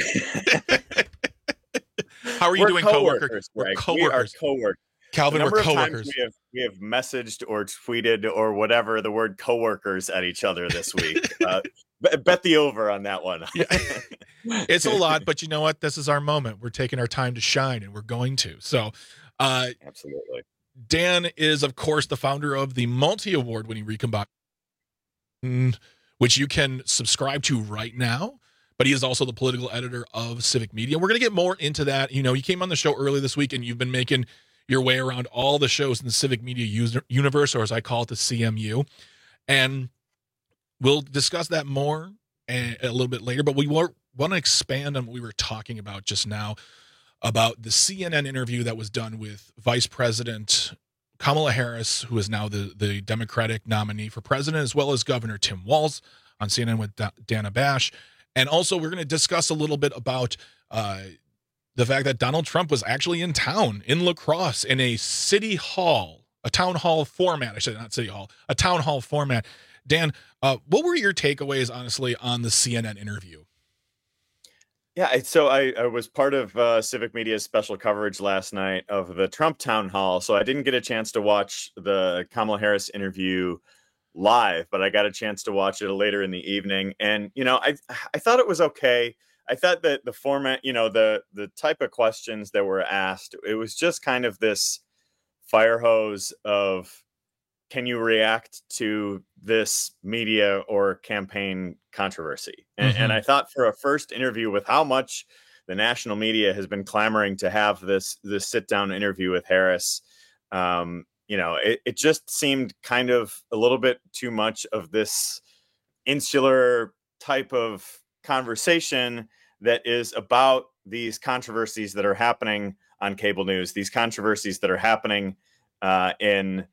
Speaker 7: How are you doing, coworker?
Speaker 3: We're
Speaker 7: coworkers.
Speaker 3: We are coworkers.
Speaker 7: Calvin, we're coworkers.
Speaker 3: We have messaged or tweeted or whatever the word coworkers at each other this week. Bet the over on that one.
Speaker 7: Yeah. It's a lot, but you know what? This is our moment. We're taking our time to shine, and we're going to. So,
Speaker 3: absolutely.
Speaker 7: Dan is, of course, the founder of the multi-award-winning Recombobulation, which you can subscribe to right now. But he is also the political editor of Civic Media. We're going to get more into that. You know, you came on the show early this week, and you've been making your way around all the shows in the Civic Media universe, or as I call it, the CMU. And we'll discuss that more a little bit later. But we want to expand on what we were talking about just now, about the CNN interview that was done with Vice President Kamala Harris, who is now the Democratic nominee for president, as well as Governor Tim Walz on CNN with Dana Bash. And also, we're going to discuss a little bit about the fact that Donald Trump was actually in town in La Crosse in a city hall, a town hall format. I said not city hall, a town hall format. Dan, what were your takeaways, honestly, on the CNN interview?
Speaker 3: Yeah, so I was part of Civic Media's special coverage last night of the Trump town hall. So I didn't get a chance to watch the Kamala Harris interview live, but I got a chance to watch it later in the evening. And, you know, I thought it was okay. I thought that the format, you know, the type of questions that were asked, it was just kind of this fire hose of, can you react to this media or campaign controversy? And I thought for a first interview, with how much the national media has been clamoring to have this sit down interview with Harris, you know, it just seemed kind of a little bit too much of this insular type of conversation that is about these controversies that are happening on cable news, these controversies that are happening in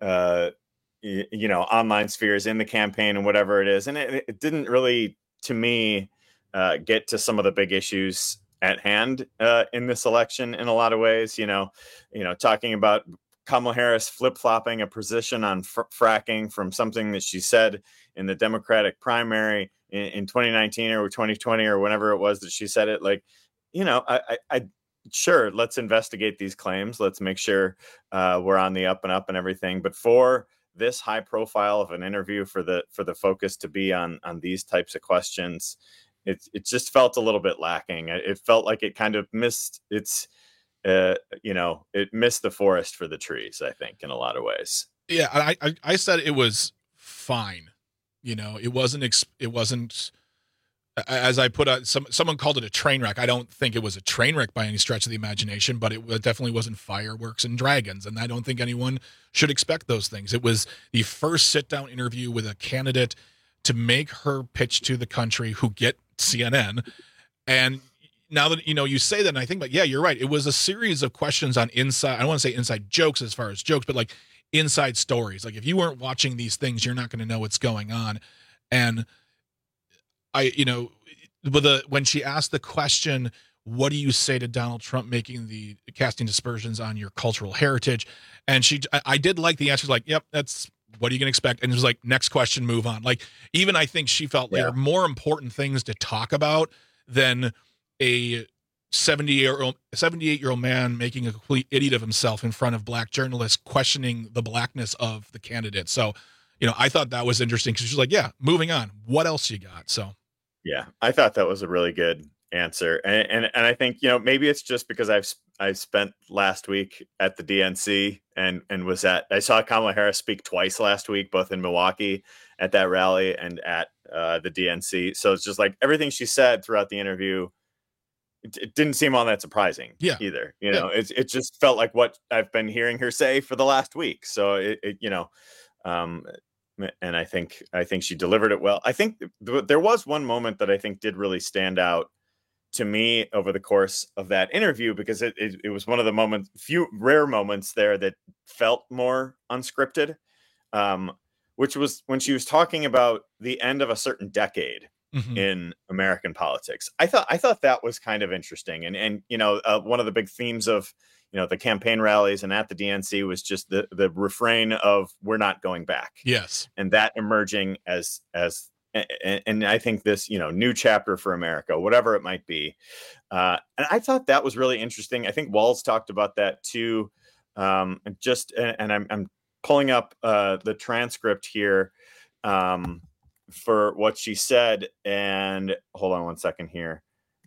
Speaker 3: you know, online spheres, in the campaign and whatever it is. And it didn't really, to me, get to some of the big issues at hand in this election in a lot of ways. You know, talking about Kamala Harris flip-flopping a position on fracking from something that she said in the Democratic primary in 2019 or 2020 or whenever it was that she said it. Like, you know, I sure, let's investigate these claims. Let's make sure we're on the up and up and everything. But for this high profile of an interview, for the focus to be on these types of questions, it just felt a little bit lacking. It felt like it kind of missed its, you know, it missed the forest for the trees, I think, in a lot of ways.
Speaker 7: Yeah, I said it was fine. You know, it wasn't, as I put out, someone called it a train wreck. I don't think it was a train wreck by any stretch of the imagination, but it definitely wasn't fireworks and dragons. And I don't think anyone should expect those things. It was the first sit-down interview with a candidate to make her pitch to the country, who get CNN. And now that, you know, you say that, and I think, but yeah, you're right. It was a series of questions on inside, I don't want to say inside jokes as far as jokes, but like inside stories. Like, if you weren't watching these things, you're not going to know what's going on. And you know, when she asked the question, what do you say to Donald Trump making the casting aspersions on your cultural heritage? And I did like the answers, like, yep, that's, what are you going to expect? And it was like, next question, move on. Like, even I think she felt there are more important things to talk about than a 78-year-old man making a complete idiot of himself in front of black journalists, questioning the blackness of the candidate. So, you know, I thought that was interesting, because she's like, yeah, moving on. What else you got? So,
Speaker 3: yeah, I thought that was a really good answer. And I think, you know, maybe it's just because I spent last week at the DNC and I saw Kamala Harris speak twice last week, both in Milwaukee at that rally and at the DNC. So it's just like everything she said throughout the interview it didn't seem all that surprising either. You know, it just felt like what I've been hearing her say for the last week. So and I think she delivered it well. I think there was one moment that I think did really stand out to me over the course of that interview, because it was one of the few rare moments there that felt more unscripted, which was when she was talking about the end of a certain decade in American politics. I thought that was kind of interesting. And one of the big themes of, the campaign rallies and at the DNC was just the refrain of "we're not going back."
Speaker 7: Yes.
Speaker 3: And that emerging as and I think this, new chapter for America, whatever it might be. And I thought that was really interesting. I think Walz talked about that too. And I'm pulling up the transcript here for what she said. And hold on one second here.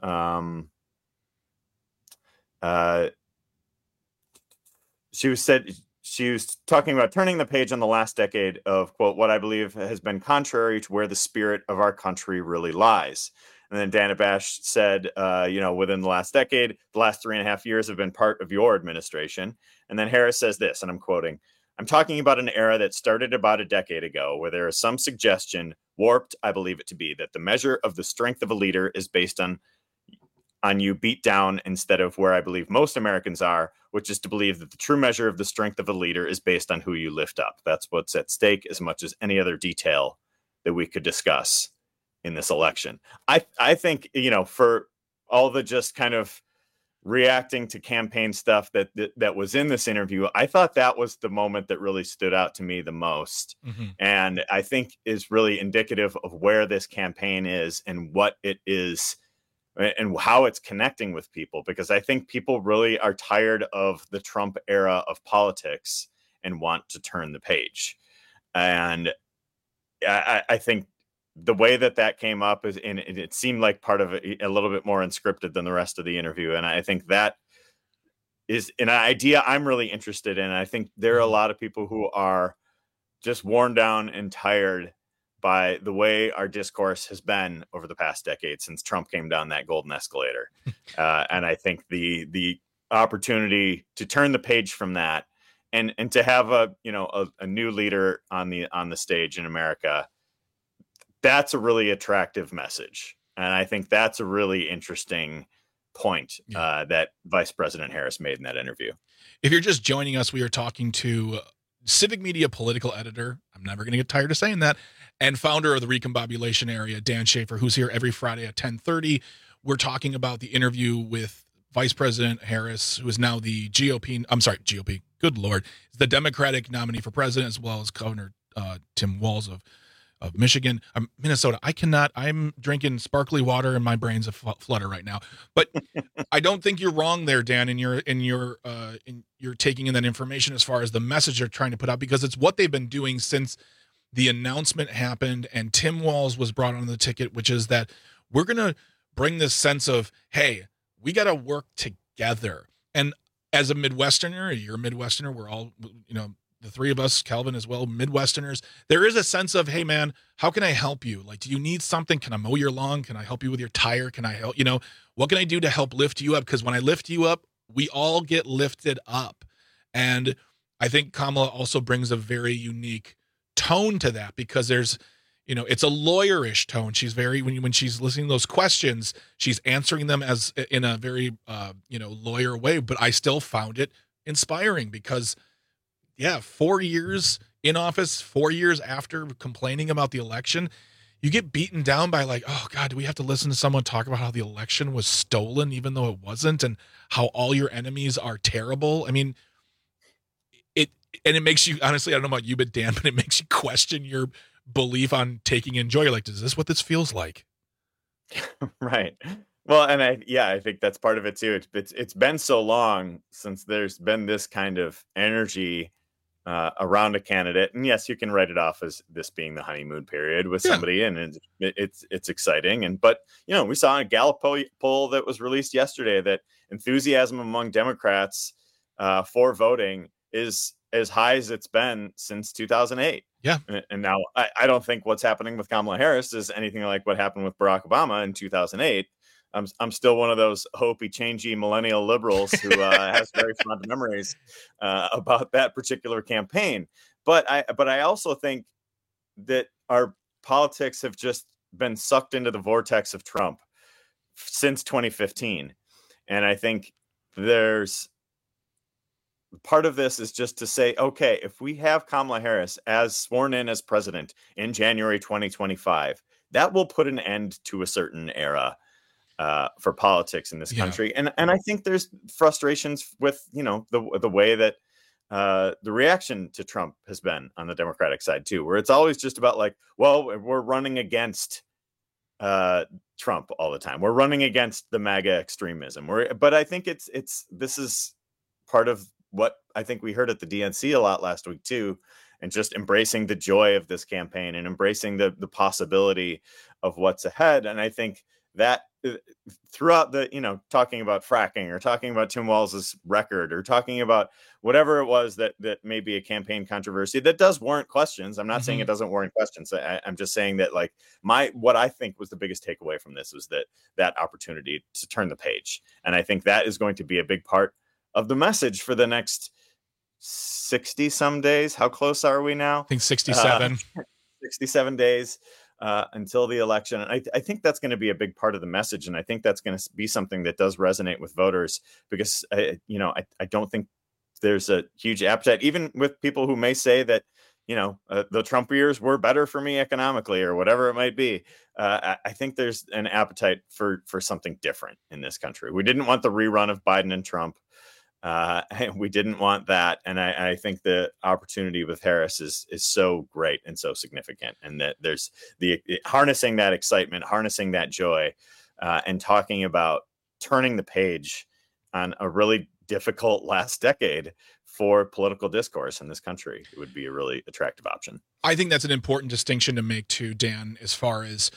Speaker 3: She was talking about turning the page on the last decade of, quote, what I believe has been contrary to where the spirit of our country really lies. And then Dana Bash said, within the last decade, the last 3.5 years have been part of your administration. And then Harris says this, and I'm quoting, I'm talking about an era that started about a decade ago where there is some suggestion, warped, I believe it to be, that the measure of the strength of a leader is based on you beat down instead of where I believe most Americans are, which is to believe that the true measure of the strength of a leader is based on who you lift up. That's what's at stake as much as any other detail that we could discuss in this election. I think, for all the just kind of reacting to campaign stuff that was in this interview, I thought that was the moment that really stood out to me the most. And I think is really indicative of where this campaign is and what it is and how it's connecting with people, because I think people really are tired of the Trump era of politics and want to turn the page. And I think the way that came up is, and it seemed like part of it a little bit more unscripted than the rest of the interview. And I think that is an idea I'm really interested in. I think there are a lot of people who are just worn down and tired by the way our discourse has been over the past decade since Trump came down that golden escalator. And I think the opportunity to turn the page from that and to have a new leader on the stage in America, that's a really attractive message. And I think that's a really interesting point that Vice President Harris made in that interview.
Speaker 7: If you're just joining us, we are talking to Civic Media political editor, I'm never going to get tired of saying that, and founder of the Recombobulation Area, Dan Schaefer, who's here every Friday at 10:30. We're talking about the interview with Vice President Harris, who is now the GOP, good Lord, the Democratic nominee for president, as well as Governor Tim Walz of Michigan. Minnesota. I'm drinking sparkly water and my brain's a flutter right now. But I don't think you're wrong there, Dan, in your taking in that information as far as the message they're trying to put out, because it's what they've been doing since the announcement happened and Tim Walz was brought on the ticket, which is that we're going to bring this sense of, hey, we got to work together. And as a Midwesterner, you're a Midwesterner, we're all, the three of us, Calvin as well, Midwesterners, there is a sense of, hey man, how can I help you? Like, do you need something? Can I mow your lawn? Can I help you with your tire? Can I help, what can I do to help lift you up? Because when I lift you up, we all get lifted up. And I think Kamala also brings a very unique tone to that, because there's, it's a lawyerish tone. She's very, when she's listening to those questions, she's answering them as in a very, lawyer way, but I still found it inspiring because 4 years in office, 4 years after complaining about the election, you get beaten down by like, oh God, do we have to listen to someone talk about how the election was stolen, even though it wasn't, and how all your enemies are terrible? I mean, it makes you, honestly, I don't know about you, but Dan, but it makes you question your belief on taking in joy. You're like, is this what this feels like?
Speaker 3: Right. Well, and I think that's part of it too. It's been so long since there's been this kind of energy around a candidate, and yes, you can write it off as this being the honeymoon period with somebody, and it's exciting. But we saw a Gallup poll that was released yesterday that enthusiasm among Democrats for voting is as high as it's been since 2008.
Speaker 7: Yeah,
Speaker 3: and now I don't think what's happening with Kamala Harris is anything like what happened with Barack Obama in 2008. I'm still one of those hopey, changey millennial liberals who has very fond memories about that particular campaign. But I also think that our politics have just been sucked into the vortex of Trump since 2015. And I think there's part of this is just to say, okay, if we have Kamala Harris as sworn in as president in January 2025, that will put an end to a certain era for politics in this country. And I think there's frustrations with, the way that the reaction to Trump has been on the Democratic side too, where it's always just about like, well, we're running against Trump all the time. We're running against the MAGA extremism. But I think this is part of what I think we heard at the DNC a lot last week too, and just embracing the joy of this campaign and embracing the possibility of what's ahead. And I think that throughout the, talking about fracking or talking about Tim Walz's record or talking about whatever it was that may be a campaign controversy that does warrant questions. I'm not saying it doesn't warrant questions. I'm just saying that like what I think was the biggest takeaway from this was that opportunity to turn the page. And I think that is going to be a big part of the message for the next 60 some days. How close are we now?
Speaker 7: I think 67.
Speaker 3: 67 days. Until the election. And I think that's going to be a big part of the message. And I think that's going to be something that does resonate with voters because, I don't think there's a huge appetite, even with people who may say that, the Trump years were better for me economically or whatever it might be. I think there's an appetite for something different in this country. We didn't want the rerun of Biden and Trump. We didn't want that. And I think the opportunity with Harris is so great and so significant. And that there's harnessing that excitement, harnessing that joy, and talking about turning the page on a really difficult last decade for political discourse in this country. It would be a really attractive option.
Speaker 7: I think that's an important distinction to make too, Dan, as far as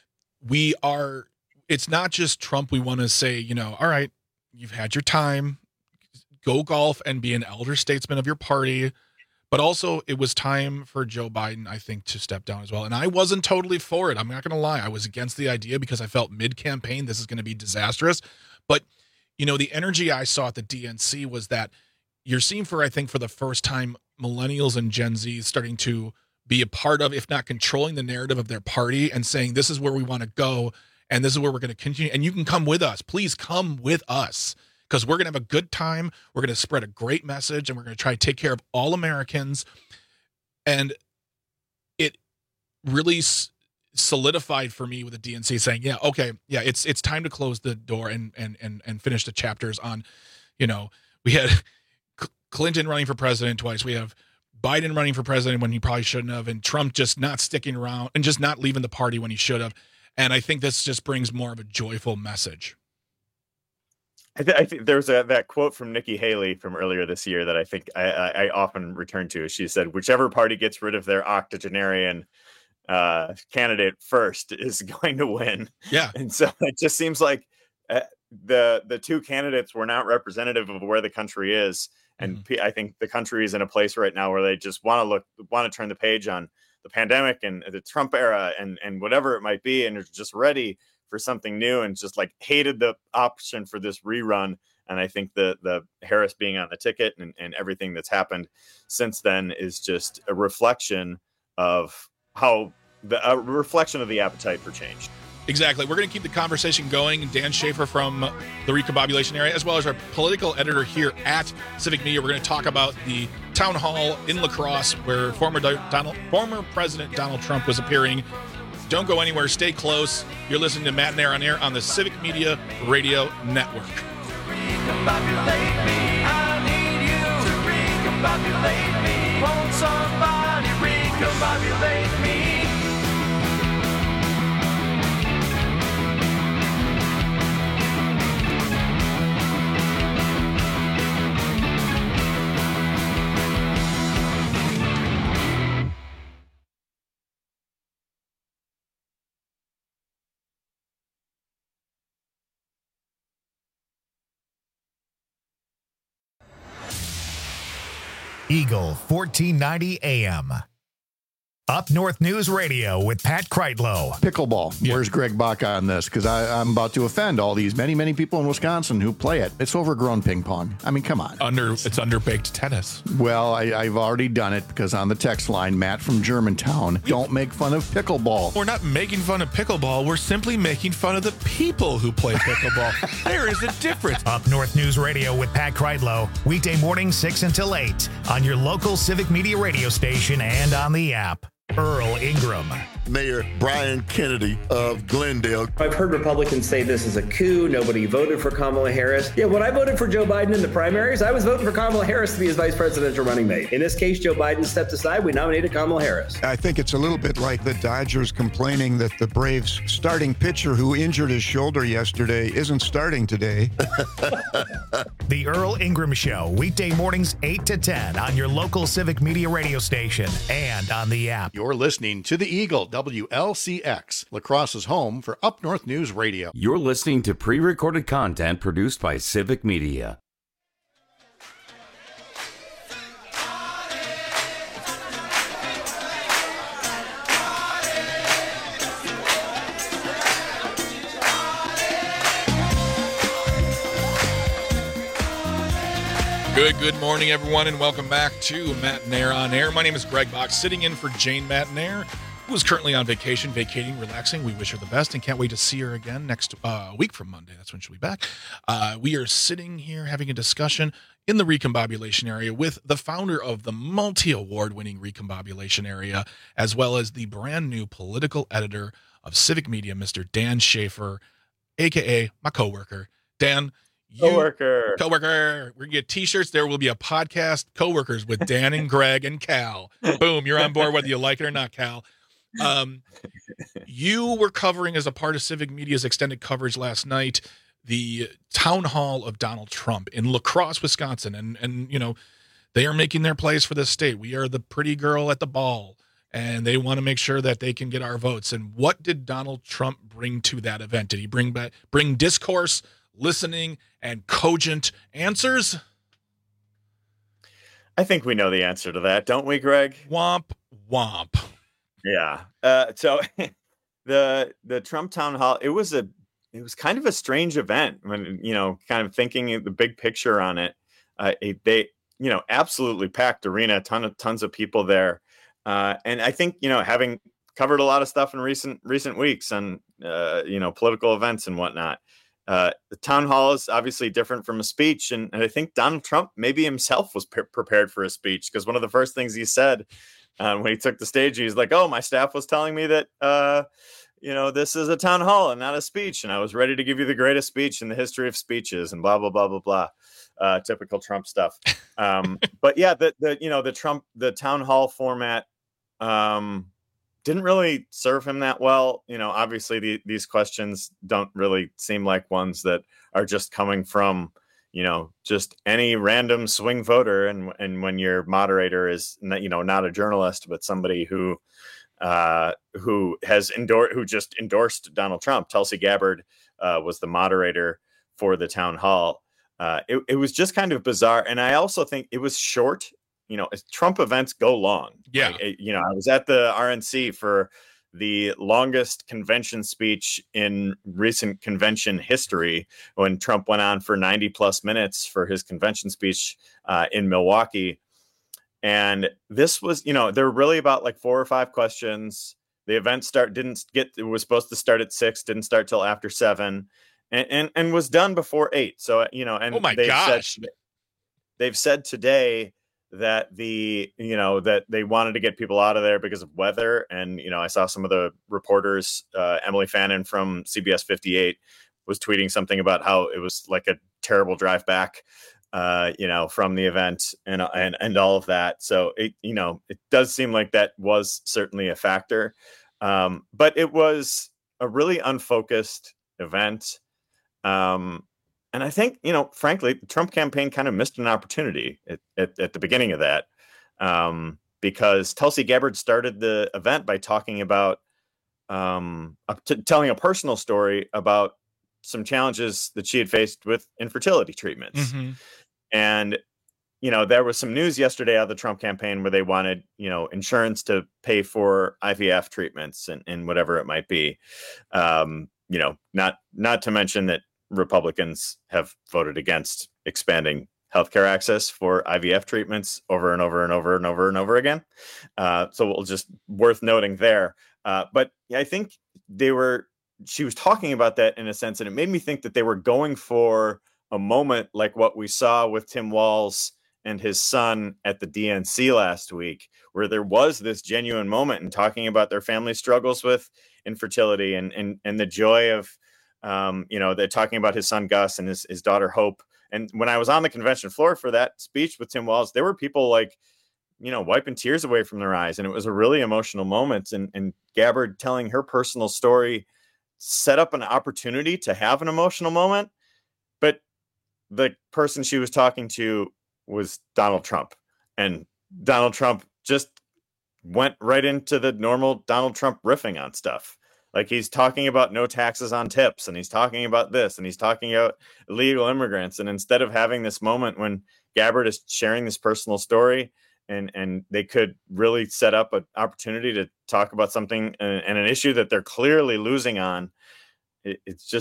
Speaker 7: it's not just Trump. We want to say, all right, you've had your time. Go golf and be an elder statesman of your party. But also it was time for Joe Biden, I think, to step down as well. And I wasn't totally for it. I'm not going to lie. I was against the idea because I felt mid-campaign this is going to be disastrous. But, the energy I saw at the DNC was that you're seeing for the first time, millennials and Gen Z starting to be a part of, if not controlling the narrative of their party and saying, this is where we want to go. And this is where we're going to continue. And you can come with us. Please come with us. Because we're going to have a good time. We're going to spread a great message, and we're going to try to take care of all Americans. And it really solidified for me with the DNC saying, it's time to close the door and finish the chapters on, we had Clinton running for president twice. We have Biden running for president when he probably shouldn't have, and Trump just not sticking around and just not leaving the party when he should have. And I think this just brings more of a joyful message.
Speaker 3: I think there's that quote from Nikki Haley from earlier this year that I think I often return to. She said, whichever party gets rid of their octogenarian candidate first is going to win.
Speaker 7: Yeah.
Speaker 3: And so it just seems like the two candidates were not representative of where the country is. And I think the country is in a place right now where they just want to turn the page on the pandemic and the Trump era and whatever it might be. And they're just ready for something new and just like hated the option for this rerun. And I think the Harris being on the ticket and everything that's happened since then is just a reflection of a reflection of the appetite for change.
Speaker 7: Exactly. We're going to keep the conversation going. Dan Schaefer from the Recombobulation area, as well as our political editor here at Civic Media. We're going to talk about the town hall in La Crosse where former President Donald Trump was appearing. Don't go anywhere. Stay close. You're listening to Matt and Aaron here on the Civic Media Radio Network.
Speaker 8: Recombobulate me. I need you to recombobulate me. Won't somebody recombobulate me?
Speaker 1: Eagle 1490 AM. Up North News Radio with Pat Kreitlow.
Speaker 2: Pickleball. Where's Greg Baca on this? Because I'm about to offend all these many people in Wisconsin who play it. It's overgrown ping pong. I mean, come on.
Speaker 7: It's underbaked tennis.
Speaker 2: Well, I've already done it because on the text line, Matt from Germantown, don't make fun of pickleball.
Speaker 7: We're not making fun of pickleball. We're simply making fun of the people who play pickleball. There is a difference.
Speaker 1: Up North News Radio with Pat Kreitlow. Weekday mornings 6 until 8 on your local Civic Media radio station and on the app. Earl Ingram.
Speaker 10: Mayor Brian Kennedy of Glendale.
Speaker 11: I've heard Republicans say this is a coup. Nobody voted for Kamala Harris. Yeah, when I voted for Joe Biden in the primaries, I was voting for Kamala Harris to be his vice presidential running mate. In this case, Joe Biden stepped aside. We nominated Kamala Harris.
Speaker 12: I think it's a little bit like the Dodgers complaining that the Braves starting pitcher who injured his shoulder yesterday isn't starting today.
Speaker 1: The Earl Ingram Show, weekday mornings 8 to 10 on your local Civic Media radio station and on the app.
Speaker 24: You're listening to the Eagle, WLCX, La Crosse's home for Up North News Radio.
Speaker 15: You're listening to pre-recorded content produced by Civic Media.
Speaker 7: Good morning, everyone, and welcome back to Matt Nair on Air. My name is Greg Box, sitting in for Jane Matt Nair, who is currently on vacation, vacating, relaxing. We wish her the best and can't wait to see her again next week from Monday. That's when she'll be back. We are sitting here having a discussion in the Recombobulation area with the founder of the multi-award-winning Recombobulation area, as well as the brand new political editor of Civic Media, Mr. Dan Schaefer, a.k.a. my coworker. Dan,
Speaker 3: Coworker.
Speaker 7: We're going to get t-shirts. There will be a podcast, Coworkers, with Dan and Greg and Cal. Boom, you're on board whether you like it or not, Cal. You were covering, as a part of Civic Media's extended coverage last night, the town hall of Donald Trump in La Crosse, Wisconsin. And you know, they are making their plays for this state. We are the pretty girl at the ball, and they want to make sure that they can get our votes. And what did Donald Trump bring to that event? Did he bring discourse, listening, and cogent answers?
Speaker 3: I think we know the answer to that, don't we, Greg?
Speaker 7: Womp womp.
Speaker 3: Yeah. So the Trump town hall, it was kind of a strange event when, you know, kind of thinking the big picture on it. They, you know, absolutely packed arena, tons of people there. And I think, you know, having covered a lot of stuff in recent weeks on, you know, political events and whatnot, the town hall is obviously different from a speech. And I think Donald Trump maybe himself was prepared for a speech, because one of the first things he said when he took the stage, he's like, oh, my staff was telling me that, you know, this is a town hall and not a speech. And I was ready to give you the greatest speech in the history of speeches and blah, blah, blah, blah, blah. Typical Trump stuff. But yeah, the town hall format didn't really serve him that well. You know, obviously these questions don't really seem like ones that are just coming from, you know, just any random swing voter. And when your moderator is, you know, not a journalist, but somebody who just endorsed Donald Trump. Tulsi Gabbard was the moderator for the town hall. It was just kind of bizarre. And I also think it was short. You know, Trump events go long.
Speaker 7: Yeah.
Speaker 3: Like, you know, I was at the RNC for the longest convention speech in recent convention history, when Trump went on for 90 plus minutes for his convention speech in Milwaukee. And this was, you know, they're really about like 4 or 5 questions. The event it was supposed to start at 6, didn't start till after 7, and was done before 8. So, you know, and
Speaker 7: oh my gosh,
Speaker 3: they've said today that that they wanted to get people out of there because of weather. And, you know, I saw some of the reporters, Emily Fannin from CBS 58 was tweeting something about how it was like a terrible drive back, you know, from the event and all of that. So it does seem like that was certainly a factor. But it was a really unfocused event. And I think, you know, frankly, the Trump campaign kind of missed an opportunity at the beginning of that, because Tulsi Gabbard started the event by talking about telling a personal story about some challenges that she had faced with infertility treatments.
Speaker 7: Mm-hmm.
Speaker 3: And there was some news yesterday out of the Trump campaign where they wanted, insurance to pay for IVF treatments and whatever it might be. Not to mention that Republicans have voted against expanding healthcare access for IVF treatments over and over and over and over and over again. So we'll just worth noting there. But I think she was talking about that in a sense, and it made me think that they were going for a moment like what we saw with Tim Walz and his son at the DNC last week, where there was this genuine moment in talking about their family struggles with infertility and the joy of, they're talking about his son Gus and his daughter Hope. And when I was on the convention floor for that speech with Tim Walz, there were people wiping tears away from their eyes. And it was a really emotional moment. And Gabbard telling her personal story set up an opportunity to have an emotional moment. But the person she was talking to was Donald Trump. And Donald Trump just went right into the normal Donald Trump riffing on stuff. Like he's talking about no taxes on tips, and he's talking about this, and he's talking about illegal immigrants. And instead of having this moment when Gabbard is sharing this personal story and they could really set up an opportunity to talk about something and an issue that they're clearly losing on, I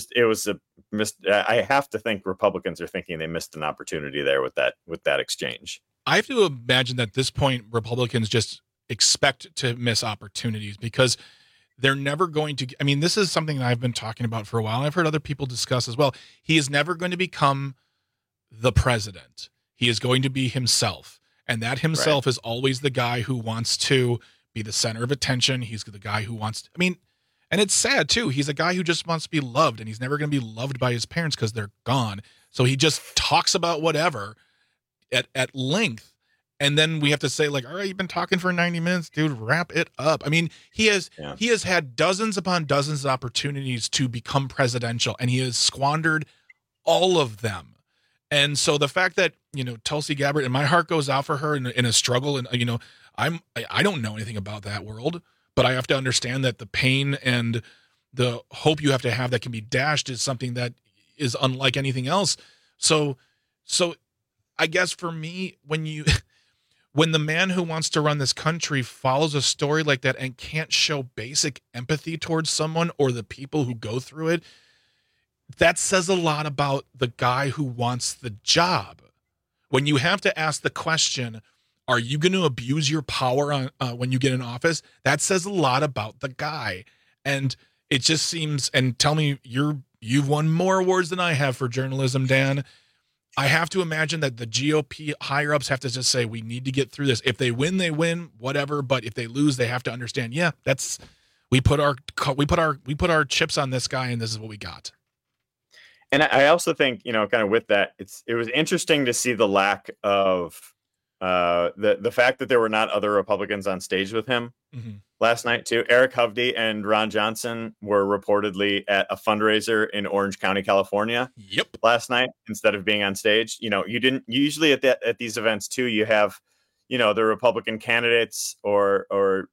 Speaker 3: have to think Republicans are thinking they missed an opportunity there with that exchange.
Speaker 7: I have to imagine that at this point, Republicans just expect to miss opportunities because they're never going to. I mean, this is something that I've been talking about for a while. I've heard other people discuss as well. He is never going to become the president. He is going to be himself. And that himself is always the guy who wants to be the center of attention. He's the guy who wants to, and it's sad too. He's a guy who just wants to be loved, and he's never going to be loved by his parents because they're gone. So he just talks about whatever at length. And then we have to say, all right, you've been talking for 90 minutes, dude, wrap it up. I mean, he has had dozens upon dozens of opportunities to become presidential, and he has squandered all of them. And so the fact that, Tulsi Gabbard, and my heart goes out for her in a struggle, and, I don't know anything about that world, but I have to understand that the pain and the hope you have to have that can be dashed is something that is unlike anything else. So I guess for me, when the man who wants to run this country follows a story like that and can't show basic empathy towards someone or the people who go through it, that says a lot about the guy who wants the job. When you have to ask the question, are you going to abuse your power when you get in office? That says a lot about the guy. And it just seems, and tell me, you've won more awards than I have for journalism, Dan. I have to imagine that the GOP higher-ups have to just say, we need to get through this. If they win, they win, whatever. But if they lose, they have to understand, we put our chips on this guy, and this is what we got.
Speaker 3: And I also think, kind of with that, it was interesting to see the lack of the fact that there were not other Republicans on stage with him last night too. Eric Hovde and Ron Johnson were reportedly at a fundraiser in Orange County, California. Last night, instead of being on stage. You didn't usually at these events too. You have, the Republican candidates or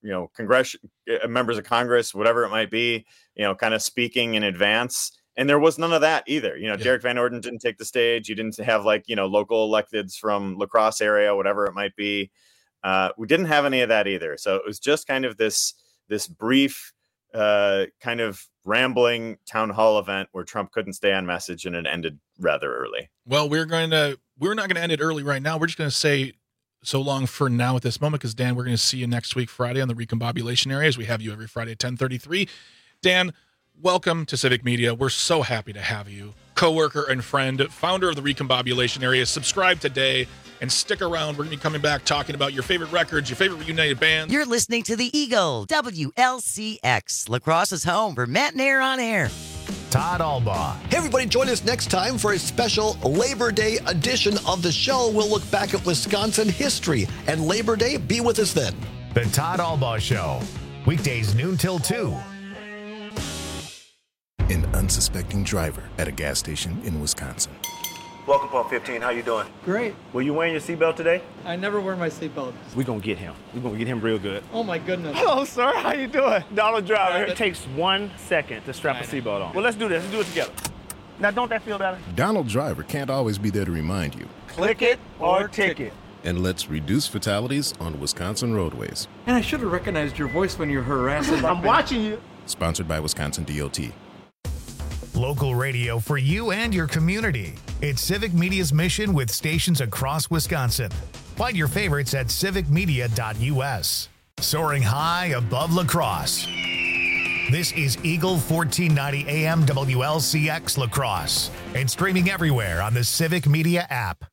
Speaker 3: members of Congress, whatever it might be, kind of speaking in advance. And there was none of that either. Derek Van Orden didn't take the stage. You didn't have local electeds from La Crosse area, whatever it might be. We didn't have any of that either. So it was just kind of this brief kind of rambling town hall event where Trump couldn't stay on message, and it ended rather early.
Speaker 7: Well, we're not going to end it early right now. We're just going to say so long for now at this moment, because Dan, we're going to see you next week Friday on the Recombobulation Area, as we have you every Friday at 10:33. Dan, welcome to Civic Media. We're so happy to have you. Coworker and friend, founder of the Recombobulation Area. Subscribe today and stick around. We're going to be coming back talking about your favorite records, your favorite reunited bands.
Speaker 27: You're listening to the Eagle, WLCX, La Crosse's home for Matt and Air on Air.
Speaker 1: Todd Albaugh.
Speaker 4: Hey, everybody, join us next time for a special Labor Day edition of the show. We'll look back at Wisconsin history and Labor Day. Be with us then.
Speaker 1: The Todd Albaugh Show, weekdays noon till 2.
Speaker 5: An unsuspecting driver at a gas station in Wisconsin.
Speaker 9: Welcome, Pump 15. How you doing?
Speaker 13: Great.
Speaker 9: Will you wearing your seatbelt today?
Speaker 13: I never wear my seatbelt.
Speaker 9: We're going to get him. We're going to get him real good.
Speaker 13: Oh, my goodness.
Speaker 9: Hello, sir. How you doing? Donald driver. It takes 1 second to strap a seatbelt on. Well, let's do this. Let's do it together. Now, don't that feel better?
Speaker 5: Donald Driver can't always be there to remind you.
Speaker 9: Click it or ticket.
Speaker 5: And let's reduce fatalities on Wisconsin roadways.
Speaker 6: And I should have recognized your voice when you're harassing.
Speaker 9: I'm watching you.
Speaker 5: Sponsored by Wisconsin DOT.
Speaker 1: Local radio for you and your community. It's Civic Media's mission with stations across Wisconsin. Find your favorites at civicmedia.us. Soaring high above La Crosse. This is Eagle 1490 AM WLCX La Crosse and streaming everywhere on the Civic Media app.